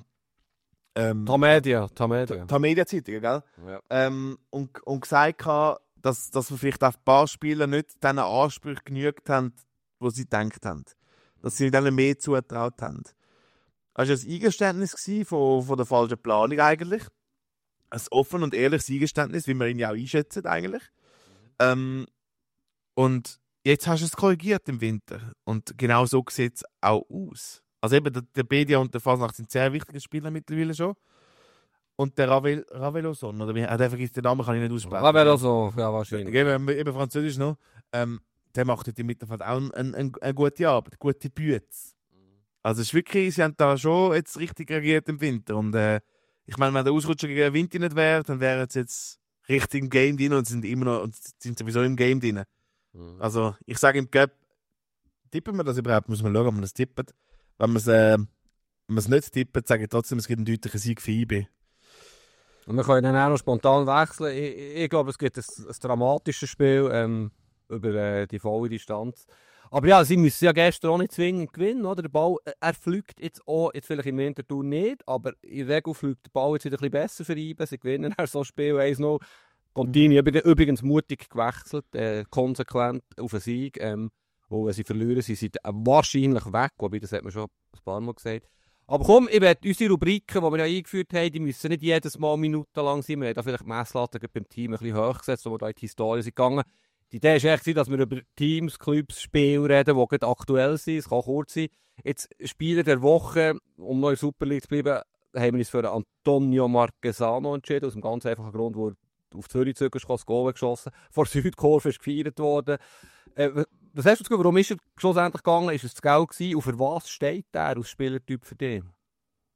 B: Ähm,
C: Tamedia, Tamedia.
B: Tamedia-Zeitung, gell?
C: Ja.
B: Ähm, und, und gesagt hat, dass, dass wir vielleicht auch ein paar Spieler nicht diesen Ansprüchen genügt haben, die sie gedacht haben. Dass sie ihnen mehr zugetraut haben. Das war ein Eingeständnis von, von der falschen Planung eigentlich. Ein offen und ehrliches Eingeständnis, wie wir ihn ja auch einschätzen eigentlich. Ähm, und jetzt hast du es korrigiert im Winter. Und genau so sieht es auch aus. Also eben, der, der Bedia und der Fasnacht sind sehr wichtige Spieler mittlerweile schon. Und der Ravel, Raveloson, oder wie, äh, der vergisst den Namen, kann ich nicht aussprechen.
C: Raveloson, ja wahrscheinlich.
B: Eben, eben Französisch noch. Ähm, der macht im Mittelfeld auch eine ein, ein, ein gute Arbeit, eine gute Büte. Also es ist wirklich, sie haben da schon jetzt richtig reagiert im Winter. Und äh, ich meine, wenn der Ausrutscher gegen den Winter nicht wäre, dann wären sie jetzt richtig im Game drin und sind immer noch und sind sowieso im Game drin. Mhm. Also ich sage im Cup, tippen wir das überhaupt? Muss man schauen, ob man das tippt. Wenn man es äh, nicht tippt, sage ich trotzdem, es gibt einen deutlichen Sieg für I B.
C: Und wir können dann auch noch spontan wechseln. Ich, ich glaube, es gibt ein, ein dramatisches Spiel ähm, über äh, die volle Distanz. Aber ja, sie müssen ja gestern auch nicht zwingend gewinnen, oder? Der Ball, er fliegt jetzt auch, jetzt vielleicht im Winterthur nicht, aber in der Regel fliegt der Ball jetzt wieder ein bisschen besser für I B. Sie gewinnen er so ein Spiel eins null. Contini mhm. übrigens mutig gewechselt, äh, konsequent auf einen Sieg. Ähm, wo wenn sie verlieren, sie sind wahrscheinlich weg, wobei das hat man schon ein paar Mal gesagt. Aber komm, ich werde unsere Rubriken, die wir ja eingeführt haben, die müssen nicht jedes Mal minutenlang sein. Wir haben da vielleicht die Messlatte beim Team ein bisschen hoch gesetzt, wo wir da in die Historie sind gegangen. Die Idee war echt, dass wir über Teams, Clubs, Spiele reden, die gerade aktuell sind. Es kann kurz sein. Jetzt Spieler der Woche, um noch in der Super League zu bleiben, haben wir uns für Antonio Marquesano entschieden, aus dem ganz einfachen Grund, wo er auf Zürich zurück ist, das Goal geschossen. Vor der Südkurve ist gefeiert worden. Äh, was hast du das Gefühl, warum ist er schlussendlich gegangen? Ist es das Geld gewesen? Und für was steht er als Spielertyp für dich?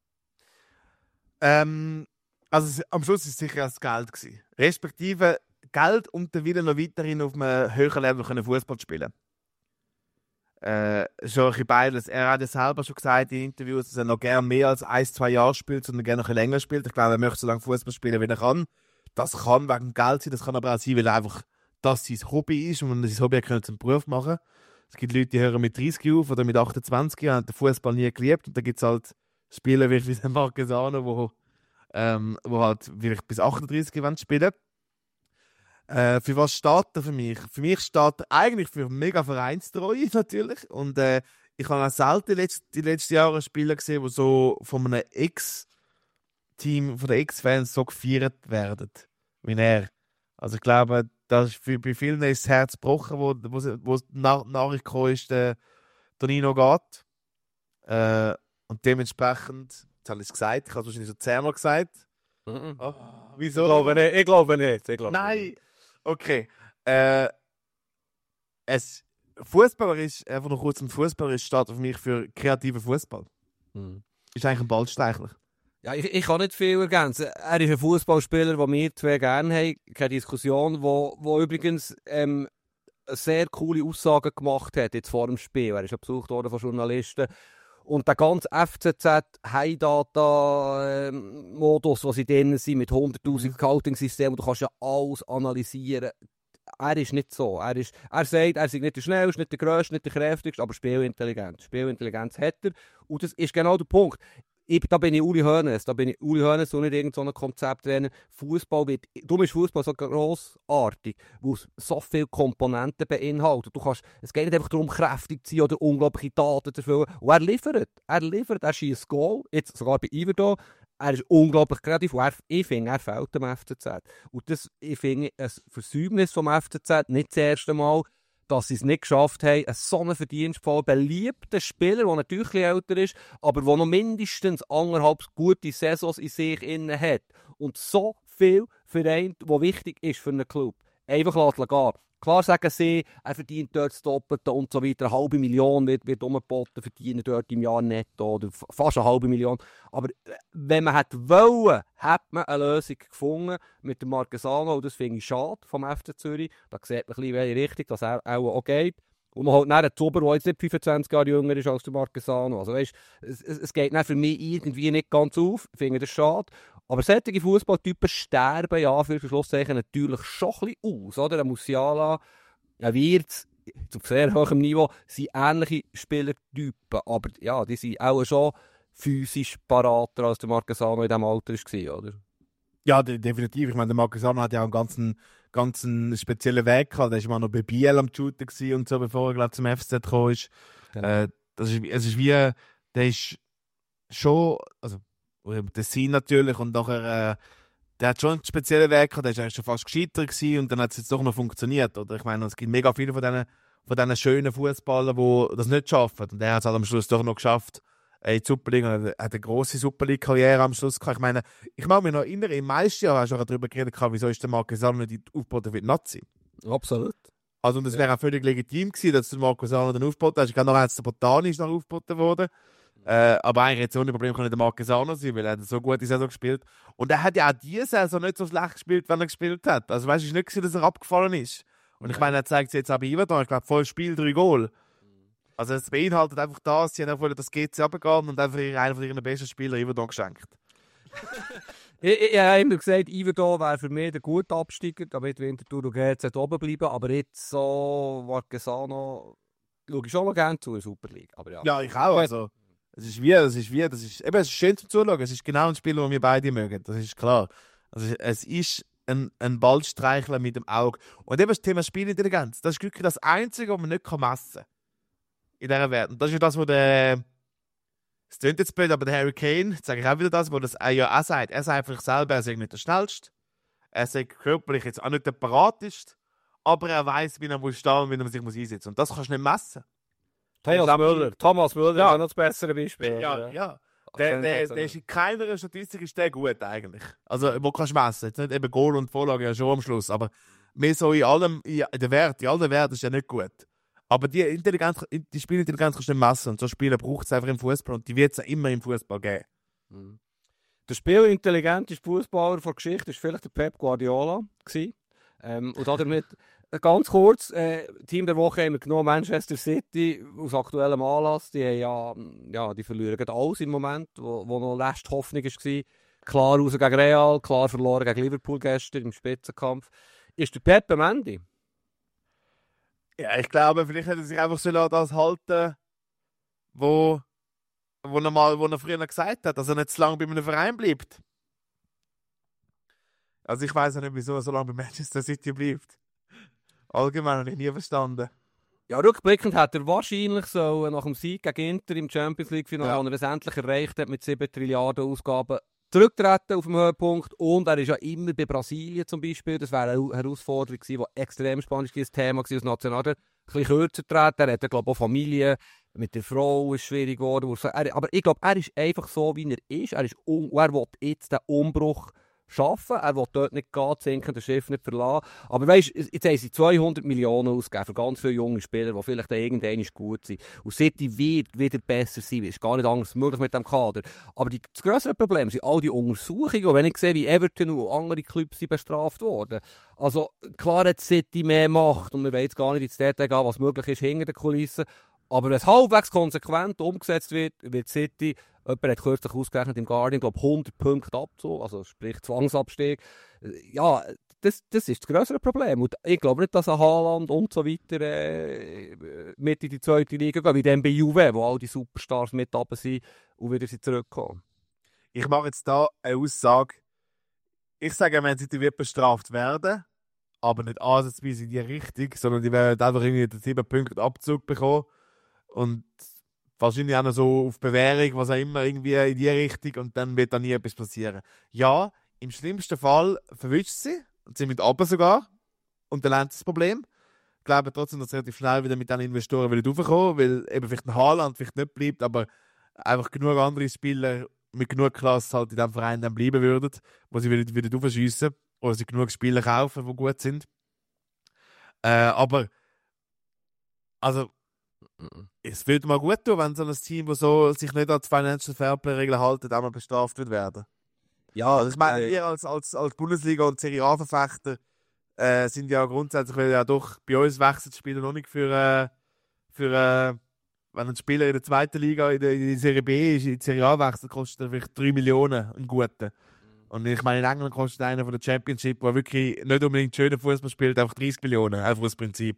B: Ähm, also am Schluss war es sicher das Geld gewesen. Respektive Geld und der Wille noch weiterhin auf einem höheren Level können Fußball spielen. Äh, schon ein bisschen beides. Er hat ja selber schon gesagt in Interviews, dass er noch gerne mehr als ein, zwei Jahre spielt, sondern gerne noch ein bisschen länger spielt. Ich glaube, er möchte so lange Fußball spielen, wie er kann. Das kann wegen Geld sein, das kann aber auch sein, weil einfach das sein Hobby ist und sein Hobby können zum Beruf machen. Es gibt Leute, die hören mit dreißig auf oder mit achtundzwanzig und haben den Fußball nie geliebt. Und dann gibt es halt Spieler wie wie Marquesano, wo, ähm, wo halt wirklich bis achtunddreißig spielen. Äh, für was steht er für mich? Für mich steht er eigentlich für mega Vereinstreue natürlich. Und äh, ich habe auch selten die letzten, die letzten Jahre Spieler gesehen, die so von einem Ex-Team, von den Ex-Fans so gefeiert werden, wie er. Also ich glaube, das ist für, bei vielen ist das Herz gebrochen, wo, wo, wo nach, Nachricht gekommen ist, der Tonino geht. Äh, und dementsprechend, jetzt habe ich es gesagt, ich habe es wahrscheinlich so zehnmal gesagt.
C: Mhm.
B: Oh, wieso?
C: Ich glaube nicht. Ich glaube nicht. Ich glaube
B: Nein!
C: nicht.
B: Okay. Äh, es, fußballerisch, einfach noch kurz, fußballerisch steht für mich für kreativen Fußball.
C: Mhm.
B: Ist eigentlich ein Ballstreichler.
C: Ja, ich, ich kann nicht viel ergänzen. Er ist ein Fußballspieler, den wir zwei gerne haben. Keine Diskussion. Wo, wo übrigens ähm, sehr coole Aussagen gemacht hat jetzt vor dem Spiel. Er ist ja besucht worden von Journalisten. Und der ganze F C Z-High-Data-Modus, wo sie drin sind, mit hunderttausend Scouting-Systemen, du kannst ja alles analysieren. Er ist nicht so. Er, ist, er sagt, er ist nicht der Schnellste, nicht der Grösste, nicht der Kräftigste, aber Spielintelligenz. Spielintelligenz hat er. Und das ist genau der Punkt. Ich, da bin ich Uli Hoeneß, da bin ich Uli Hoeneß und nicht irgend so ein Konzepttrainer. Fußball wird, darum ist Fußball so grossartig, weil es so viele Komponenten beinhaltet. Du kannst, es geht nicht einfach darum, kräftig zu sein oder unglaubliche Daten zu erfüllen. Und er liefert, er liefert, er schießt Goal, jetzt sogar bei Iverdon. Er ist unglaublich kreativ und er, ich finde, er fehlt dem F C Z. Und das, ich finde, ein Versäumnis vom F C Z, nicht das erste Mal, dass sie es nicht geschafft haben, einen so einen verdienstvollen, beliebten Spieler, der natürlich älter ist, aber der noch mindestens anderthalb gute Saisons in sich inne hat und so viel vereint, was wichtig ist für einen Club, einfach lassen gehen. Klar sagen sie, er verdient dort das Doppelte und so weiter. Eine halbe Million wird, wird umgeboten, verdienen dort im Jahr netto oder fast eine halbe Million. Aber wenn man hätte wollen, hat man eine Lösung gefunden mit dem Marquesano. Und das finde ich schade vom F C Zürich. Da sieht man ein bisschen, in welche Richtung das auch, auch geht. Und man hat dann einen Zuber, der jetzt nicht fünfundzwanzig Jahre jünger ist als der Marquesano. Also weißt, es, es geht dann für mich irgendwie nicht ganz auf. Ich finde das schade. Aber solche Fußballtypen sterben ja für Schlusszeichen natürlich schon ein bisschen aus. Oder? Der Musiala, ein Wirtz, auf sehr hohem Niveau, sind ähnliche Spielertypen. Aber ja, die sind auch schon physisch parater als der Marquesano in diesem Alter war, oder?
B: Ja, de- definitiv. Ich meine, der Marquesano hat ja auch einen ganzen, ganzen speziellen Weg gehabt. Der war mal noch bei Biel am Shooten und so, bevor er glaub, zum F C Z gekommen ist.
C: Genau.
B: Äh, das ist. Es ist wie, der ist schon, also der Sinn natürlich und nachher, äh, der hat schon einen speziellen Weg gehabt, der ist eigentlich schon fast gescheitert gewesen und dann hat es jetzt doch noch funktioniert, oder? Ich meine, es gibt mega viele von diesen, von diesen schönen Fußballern, die das nicht schaffen und der hat es halt am Schluss doch noch geschafft, äh, in die Super League, und er hat eine grosse Super League-Karriere am Schluss gehabt. Ich meine, ich mag mich noch erinnern, im meisten Jahr hast du auch darüber geredet, wieso ist der Marquesano nicht aufgeboten wie Nazi.
C: Absolut.
B: Also, und es wäre auch völlig legitim gewesen, dass der Marquesano dann aufgeboten hat. Ich glaube, noch jetzt der Botani ist noch aufgeboten worden. Äh, aber eigentlich jetzt ohne Problem kann der Marquesano sein, weil er hat so gute Saison gespielt. Und er hat ja auch diese Saison nicht so schlecht gespielt, wenn er gespielt hat. Also weißt du, es ist nicht gewesen, dass er abgefallen ist. Und ich meine, er zeigt es jetzt auch bei Iverdon. Ich glaube, voll Spiel, drei Goal. Also es beinhaltet einfach das, sie haben einfach das G C runtergegangen und einfach einen von ihren besten Spieler Iverdon geschenkt.
C: Ich, ich, ich habe immer gesagt, Iverdon wäre für mich der gute Absteiger, damit Winterthur und G Z oben bleiben. Aber jetzt so Marquesano schaue ich schon noch gerne zu in der Super League. Aber ja.
B: Ja, ich auch. Also, es ist wie, es ist wie, das ist, eben, es ist schön zum Zuschauen. Es ist genau ein Spiel, das wir beide mögen. Das ist klar. Also, es ist ein, ein Ballstreichler mit dem Auge. Und eben das Thema Spielintelligenz. Das ist wirklich das Einzige, was man nicht messen kann. In dieser Welt. Und das ist ja das, was der, es klingt jetzt blöd, aber der Harry Kane, jetzt sage ich auch wieder das, wo das ja auch sagt. Er sagt einfach selber, er ist nicht der Schnellste. Er sagt körperlich jetzt auch nicht der Parateste. Aber er weiß, wie er muss stehen und wie er sich muss einsetzen muss. Und das kannst du nicht messen.
C: Thomas Müller. Thomas Müller
B: Ja.
C: ist noch das bessere Beispiel.
B: Ja,
C: oder?
B: ja. Der, der, der ist in keiner Statistik ist der gut eigentlich. Also, wo kannst du messen? Jetzt nicht eben Goal und Vorlage ja schon am Schluss, aber mehr so in allem, in der Wert, in allen Werten ist ja nicht gut. Aber die Intelligenz, die Spielintelligenz kannst du nicht messen und so Spiele braucht es einfach im Fußball und die wird es ja immer im Fußball geben.
C: Mhm. Der spielintelligenteste Fußballer der Geschichte war vielleicht der Pep Guardiola gewesen. Ähm, und damit, äh, ganz kurz, äh, Team der Woche haben wir genommen, Manchester City, aus aktuellem Anlass. Die, haben ja, ja, die verlieren gerade alles im Moment, wo, wo noch letzte Hoffnung war. Klar raus gegen Real, klar verloren gegen Liverpool gestern im Spitzenkampf. Ist der Pep am Ende?
B: Ja, ich glaube, vielleicht hätte er sich einfach so an das halten, wo, wo, er mal, wo er früher gesagt hat, dass er nicht zu lange bei einem Verein bleibt. Also ich weiß auch nicht, wieso er so lange bei Manchester City bleibt. Allgemein habe ich nie verstanden.
C: Ja, rückblickend hat er wahrscheinlich so nach dem Sieg gegen Inter im Champions League-Finale,
B: Ja.
C: wo er es endlich erreicht hat mit sieben Trilliarden Ausgaben, zurücktreten auf dem Höhepunkt. Und er ist ja immer bei Brasilien zum Beispiel. Das wäre eine Herausforderung gewesen, die extrem spannend war, das Thema war als Nationalspieler. Ein bisschen kürzer treten. Er hat, glaube ich, auch Familie. Mit der Frau ist es schwierig geworden. Er, aber ich glaube, er ist einfach so, wie er ist. Er, ist un- und er will jetzt den Umbruch schaffen. Er will dort nicht gehen, sinken, das Schiff nicht verlassen. Aber weißt, jetzt haben sie zweihundert Millionen ausgegeben für ganz viele junge Spieler, die vielleicht irgendwann gut sind. Und City wird wieder besser sein. Ist gar nicht anders möglich mit dem Kader. Aber die, das grössere Problem sind all die Untersuchungen. Und wenn ich sehe, wie Everton und andere Clubs sind bestraft worden. Also klar hat City mehr Macht. Und wir wollen jetzt gar nicht ins Detail gehen, was möglich ist hinter den Kulissen. Aber wenn es halbwegs konsequent umgesetzt wird, wird City, jemand hat kürzlich ausgerechnet im Guardian, glaube hundert Punkte Abzug, also sprich Zwangsabstieg. Ja, das, das ist das grössere Problem. Und ich glaube nicht, dass ein Haaland und so weiter äh, mit in die zweite Liga gehen, wie dann bei Juve, wo all die Superstars mit runter sind und wieder sind zurückkommen.
B: Ich mache jetzt da eine Aussage. Ich sage, Man City wird bestraft werden, aber nicht ansatzweise in die Richtung, sondern die werden einfach irgendwie den sieben Punkte Abzug bekommen. Und wahrscheinlich auch noch so auf Bewährung, was auch immer, irgendwie in die Richtung. Und dann wird da nie etwas passieren. Ja, im schlimmsten Fall verwischt sie. Und sie mit runter sogar. Und dann lernt sie das Problem. Ich glaube trotzdem, dass sie relativ schnell wieder mit den Investoren wieder raufkommen. Weil eben vielleicht ein Haaland vielleicht nicht bleibt, aber einfach genug andere Spieler mit genug Klasse halt in diesem Verein dann bleiben würden, wo sie wieder, wieder raufschiessen. Oder sie genug Spieler kaufen, die gut sind. Äh, aber also es würde mal gut tun, wenn so ein Team, das so sich nicht an die Financial Fairplay-Regeln halten, auch mal bestraft wird werden.
C: Ja,
B: Also ich meine, wir als, als, als Bundesliga- und Serie A-Verfechter äh, sind ja grundsätzlich, weil ja doch bei uns wechselt Spieler noch nicht für, äh, für äh, wenn ein Spieler in der zweiten Liga, in der, in der Serie B ist, in die Serie A wechselt, kostet er vielleicht drei Millionen, einen guten. Und ich meine, in England kostet einer von der Championship, der wirklich nicht unbedingt schönen Fußball spielt, einfach dreißig Millionen, einfach aus Prinzip.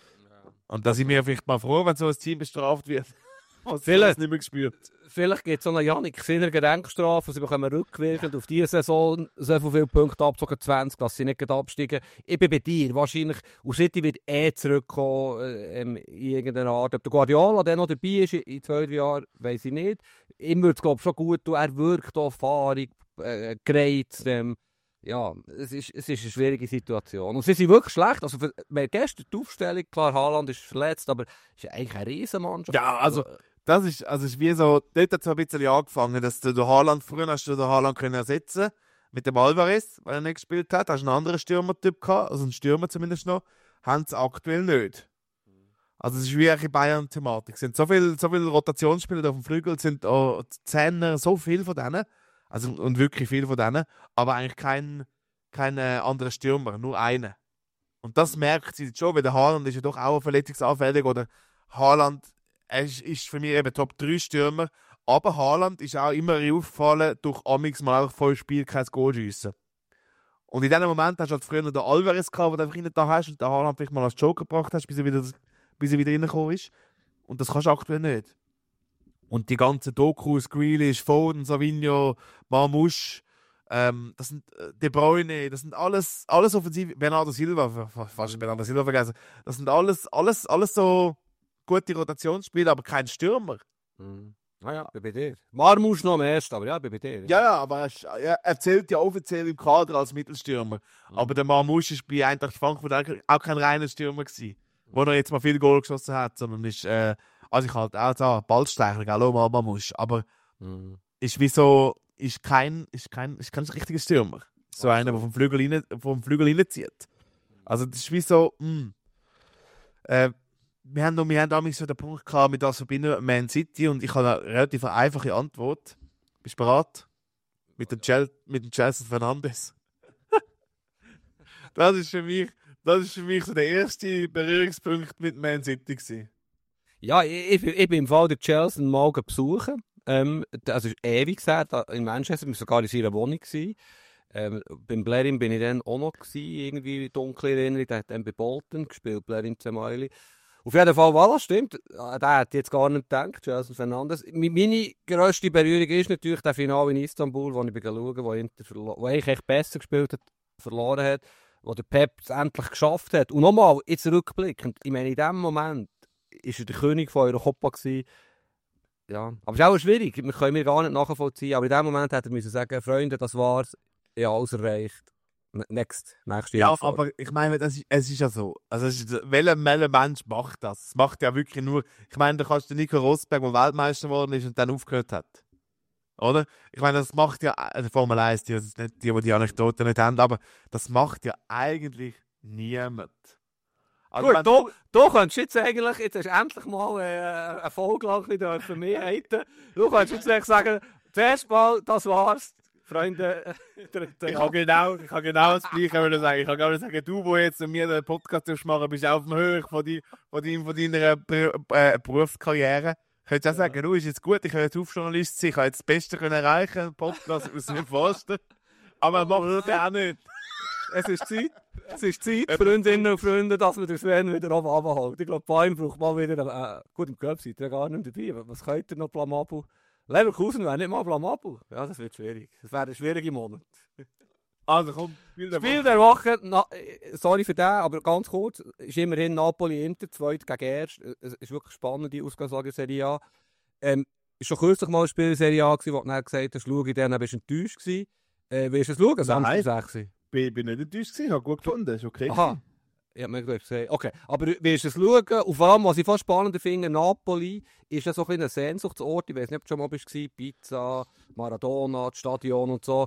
B: Und da sind wir vielleicht mal froh, wenn so ein Team bestraft wird. Was
C: Vielleicht-
B: das nicht mehr gespürt.
C: Vielleicht gibt es so eine Yannick Sinner Gedenkstrafe, sie bekommen rückwirkend auf diese Saison so viele Punkte abgezogen, zwanzig, dass sie nicht gerade absteigen. Ich bin bei dir, wahrscheinlich, und City wird eh zurückkommen äh, ähm, in irgendeiner Art. Ob der Guardiola der noch dabei ist in zwei, drei Jahren, weiß ich nicht. Ihm würde es, glaube ich, schon gut tun. Er wirkt auf Erfahrung, äh, gereizt. Ähm, ja, es ist, es ist eine schwierige Situation. Und sie sind wirklich schlecht. Also, für, wir haben gestern die Aufstellung, klar, Haaland ist verletzt, aber es ist eigentlich eine Riesenmannschaft.
B: Ja, also, das ist, also ist wie so, dort hat es ein bisschen angefangen, dass du den Haaland, früher hast du den Haaland können ersetzen mit dem Alvarez, weil er nicht gespielt hat, hast du einen anderen Stürmertyp gehabt, also einen Stürmer zumindest noch, haben sie aktuell nicht. Also es ist wie eine Bayern-Thematik. Es sind so viele so viel Rotationsspieler auf dem Flügel, es sind auch Zehner, so viel von denen, also und wirklich viel von denen, aber eigentlich kein, kein äh, anderer Stürmer, nur einer. Und das merkt sie jetzt schon, weil der Haaland ist ja doch auch verletzungsanfällig, oder Haaland er ist, ist für mich eben Top drei Stürmer, aber Haaland ist auch immer aufgefallen, durch amix mal einfach voll Spiel kein Goal schiessen. Und in diesem Moment hast du halt früher noch den Alvarez gehabt, den du einfach nicht da hast und den Haaland vielleicht mal als Joker gebracht hast, bis er wieder, bis er wieder reingekommen ist. Und das kannst du aktuell nicht. Und die ganzen Dokus, Grealish, Foden, Savinho, Marmouche, ähm, das sind äh, De Bruyne, das sind alles, alles offensiv, Bernardo Silva, fast Bernardo Silva vergessen, das sind alles, alles, alles so gute Rotationsspiele, aber kein Stürmer.
C: Mhm. Ah ja, bin bei dir. Marmouche noch am ersten, aber ja, bin bei dir.
B: Ja, ja, aber er, ist- er er zählt ja offiziell im Kader als Mittelstürmer.
C: Mhm.
B: Aber der Marmouche ist bei Eintracht Frankfurt auch kein reiner Stürmer gewesen, wo er jetzt mal viel Goal geschossen hat, sondern ist, äh, also ich halt auch da, Ballstecher, hallo mal Marmouche, aber
C: Mhm.
B: ist wie so, ist kein, ist kein, ist kein richtiger Stürmer. So einer, der vom Flügel rein, vom Flügel reinzieht. Also das ist wie so, mh. Äh, wir haben, noch, wir haben damals so den Punkt gehabt, mit das verbinden mit Man City, und ich habe eine relativ einfache Antwort. Bist du bereit? Mit dem, Chel mit dem Chelsea Fernandes. das ist für mich, das ist für mich so der erste Berührungspunkt mit Man City gewesen.
C: Ja, ich, ich, ich bin im Fall der Chelsea mal besuchen. Ähm, also ist ewig her, da in Manchester, wir waren sogar in seiner Wohnung gewesen. Ähm, beim Blairin bin ich dann auch noch gewesen, irgendwie dunkle Erinnerung, der hat dann bei Bolton gespielt, Blairin Zemaili. Auf jeden Fall, voilà, stimmt, der hat jetzt gar nicht gedacht, Chelsea Fernandes. Meine grösste Berührung ist natürlich der Finale in Istanbul, wo ich schaue, wo Inter verlo- wo eigentlich echt besser gespielt hat, verloren hat, wo der Pep es endlich geschafft hat. Und nochmal, jetzt rückblickend, ich meine, in dem Moment war er der König von Europa gewesen. Ja, aber es ist auch schwierig, wir können mir gar nicht nachvollziehen, aber in dem Moment hätte er müssen sagen, Freunde, das war's, ja, alles erreicht. Next, nächste
B: Ja,
C: Antwort.
B: aber ich meine, das ist, es ist ja so. Also, es ist, welcher, welcher Mensch macht das? Es macht ja wirklich nur. Ich meine, da kannst du Nico Rosberg, der Weltmeister geworden ist und dann aufgehört hat. Oder? Ich meine, das macht ja. Also Formel eins, die, das ist nicht die, die die Anekdoten nicht haben, aber das macht ja eigentlich niemand. Also,
C: Gut,
B: wenn-
C: du, du könntest jetzt eigentlich, jetzt hast du endlich mal äh, eine Folge für mich halten. Du könntest jetzt eigentlich sagen, zuerst mal, das war's, Freunde. der, der,
B: Ich kann genau, ich kann genau das Gleiche wollen sagen. Ich kann genau sagen, du, wo jetzt mit mir den Podcast machen, bist auf dem Höhe von, die, von, dein, von deiner Ber äh, Berufskarriere. Könntest du auch sagen, du, ist jetzt gut, ich kann jetzt Hofjournalist sein, ich kann jetzt das Beste können erreichen, einen Podcast aus mir vorstellen. Aber man macht das auch nicht.
C: Es ist Zeit, es ist Zeit, Freundinnen und Freunde, dass wir den Sven wieder oben runterhalten. Ich glaube, bei ihm braucht mal wieder, äh, gut, im Cup seid ihr gar nicht dabei, aber was könnt ihr noch, Blamabu? Leverkusen wäre nicht mal Blamabu. Ja, das wird schwierig. Das wäre ein schwieriger Monat.
B: Also komm, Spiel der
C: Spiel
B: Woche.
C: der Woche, na, äh, sorry für den, aber ganz kurz, ist immerhin Napoli-Inter, zweit gegen erst. Es ist wirklich spannend, die Ausgangslage der Serie A. Ähm, ist schon kürzlich mal ein Spiel der Serie A gewesen, wo du dann gesagt hast, schau, in denen bist du enttäuscht gewesen. Äh, willst du es schauen?
B: Nein.
C: Samstag sechs.
B: Ich bin nicht enttäuscht gewesen, ich habe gut gefunden, ist okay.
C: Aha. Ich habe mir gesehen. Okay, aber willst du es schauen? Und vor allem, was ich fast spannender finde, Napoli ist ja so ein, ein Sehnsuchtsort. Ich weiß nicht, ob du schon mal bist, Pizza, Maradona, das Stadion und so.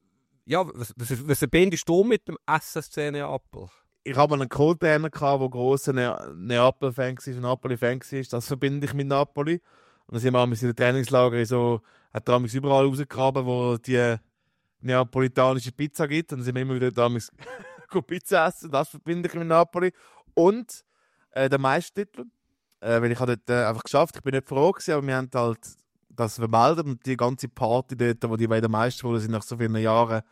C: Ja, was, was, was verbindest du mit dem S S C Neapel?
B: Ich habe einen Co-Trainer gehabt, der grosser Ne- Neapel-Fan war, ein Napoli-Fan war. Das verbinde ich mit Napoli. Und dann sind wir in den Trainingslager so, hat er mich überall rausgegraben, wo die neapolitanische Pizza gibt. Und dann sind wir immer wieder da Pizza essen. Das verbinde ich mit Napoli. Und äh, der Meistertitel. Äh, weil ich habe dort äh, einfach geschafft. Ich bin nicht froh gewesen, aber wir haben halt das vermeldet und die ganze Party dort, wo die beiden Meister wurden, sind nach so vielen Jahren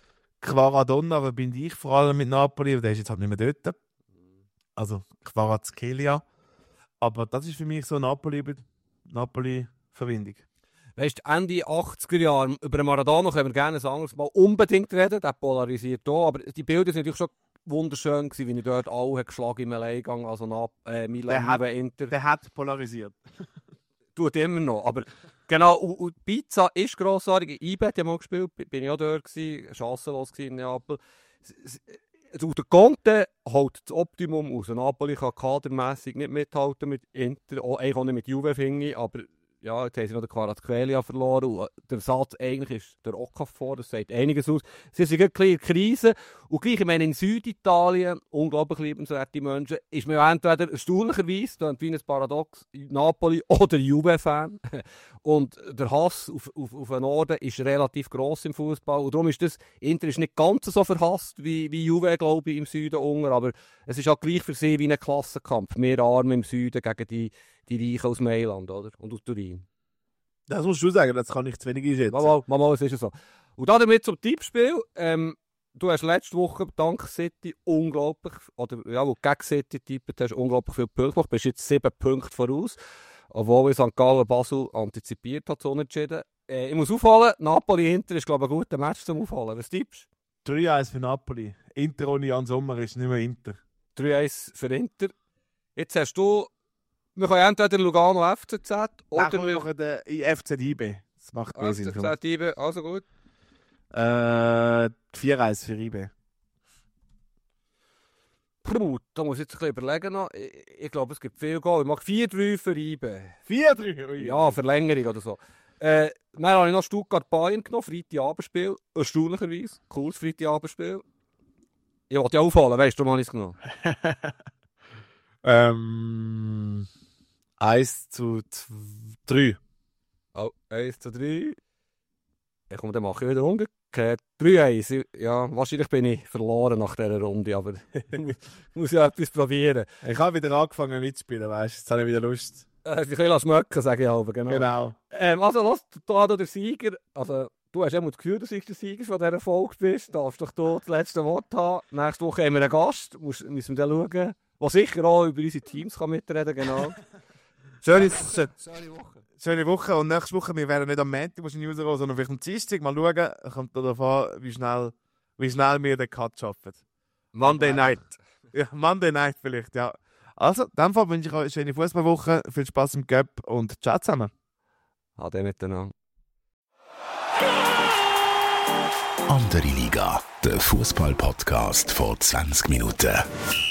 B: Quaradonna, aber bin ich vor allem mit Napoli, und der ist jetzt halt nicht mehr dort. Also Kvaratskhelia. Aber das ist für mich so Napoli, Napoli-Verbindung.
C: Weißt du, Ende achtziger Jahre, über Maradona können wir gerne ein anderes Mal unbedingt reden, der polarisiert hier, aber die Bilder sind natürlich schon wunderschön gewesen, wie er dort alle hat geschlagen im Alleingang, also nach äh, Milan,
B: Der hat-
C: Juve, Inter.
B: Der hat polarisiert.
C: Tut immer noch, aber genau, und, und Pizza ist grossartig. I B hat ja mal gespielt, bin ich auch dort gewesen, chancenlos gewesen in Neapel. S- s- Also der Conte holt das Optimum aus. Napoli kann kadermässig nicht mithalten mit Inter, auch, eigentlich auch nicht mit Juve, finde ich, aber ja, jetzt haben sie noch den Kvaratskhelia verloren und der Satz eigentlich ist der Okafor, das sagt einiges aus. Sie sind ein bisschen in Krise und gleich, ich meine, in Süditalien, unglaublich liebenswerte Menschen, ist man ja entweder erstaunlicherweise, dann wie ein Paradox, Napoli oder Juve-Fan und der Hass auf, auf, auf den Norden ist relativ gross im Fußball und darum ist das, Inter ist nicht ganz so verhasst wie, wie Juve, glaube ich, im Süden unten, aber es ist auch gleich für sie wie ein Klassenkampf, mehr Arme im Süden gegen die die Reichen aus Mailand, oder? Und aus Turin.
B: Das musst du sagen, das kann ich zu wenig einschätzen.
C: Mal, mal, mal, es ist ja so. Und damit zum Tippspiel. Ähm, du hast letzte Woche dank City unglaublich, oder ja, wo du gegen City tippet hast, unglaublich viele Punkte gemacht. Du bist jetzt sieben Punkte voraus. Obwohl ich Sankt Gallen Basel antizipiert hat, so unentschieden. Äh, ich muss aufholen, Napoli-Inter ist, glaube ich, ein guter Match zum Aufholen. Was tippst du?
B: drei eins für Napoli. Inter ohne Jan Sommer ist nicht mehr Inter.
C: drei eins für Inter. Jetzt hast du, wir können entweder Lugano F C Z
B: Oder
C: oder
B: wir machen den F C I B. Das macht mehr
C: F
B: Sinn.
C: C
B: für
C: Z I B, also gut.
B: mich. Äh, vier eins für I B.
C: Puh, da muss ich jetzt ein bisschen überlegen noch. Ich, ich glaube, es gibt viel Goal. Ich mache vier drei für I B.
B: vier drei?
C: Ja, Verlängerung oder so. Äh, dann habe ich noch Stuttgart Bayern genommen, Freitagabendspiel. Erstaunlicherweise. Cooles Freitagabendspiel. Ich wollte ja aufholen, weißt du, warum habe ich es genommen?
B: ähm, eins zu drei.
C: Oh, eins zu drei. Ja, komm, dann mache ich wieder umgekehrt. gehört. drei eins. Ja, wahrscheinlich bin ich verloren nach dieser Runde, aber ich muss ja etwas probieren.
B: Ich habe wieder angefangen mitzuspielen, weißt du? Jetzt habe ich wieder Lust.
C: Äh, ich will schmecken, sage ich halb, genau.
B: Genau.
C: Ähm, also, lass, da du der Sieger, also, du hast immer das Gefühl, dass du der Sieger von dieser Folge bist. Du darfst doch hier das letzte Wort haben. Nächste Woche haben wir einen Gast, Muss, müssen wir dann schauen, der sicher auch über unsere Teams kann mitreden kann, genau.
B: Schöne, schöne, schöne Woche. Schöne Woche. Und nächste Woche, wir werden nicht am Montag wahrscheinlich rauskommen, sondern vielleicht am Dienstag. Mal schauen, kommt darauf an, wie schnell, wie schnell wir den Cut schaffen.
C: Monday Night.
B: Ja, Monday Night vielleicht, ja. Also, in dem Fall wünsche ich euch eine schöne Fußballwoche, viel Spaß im Cup und ciao zusammen.
C: Ade miteinander.
A: Andere Liga, der Fußball-Podcast vor zwanzig Minuten.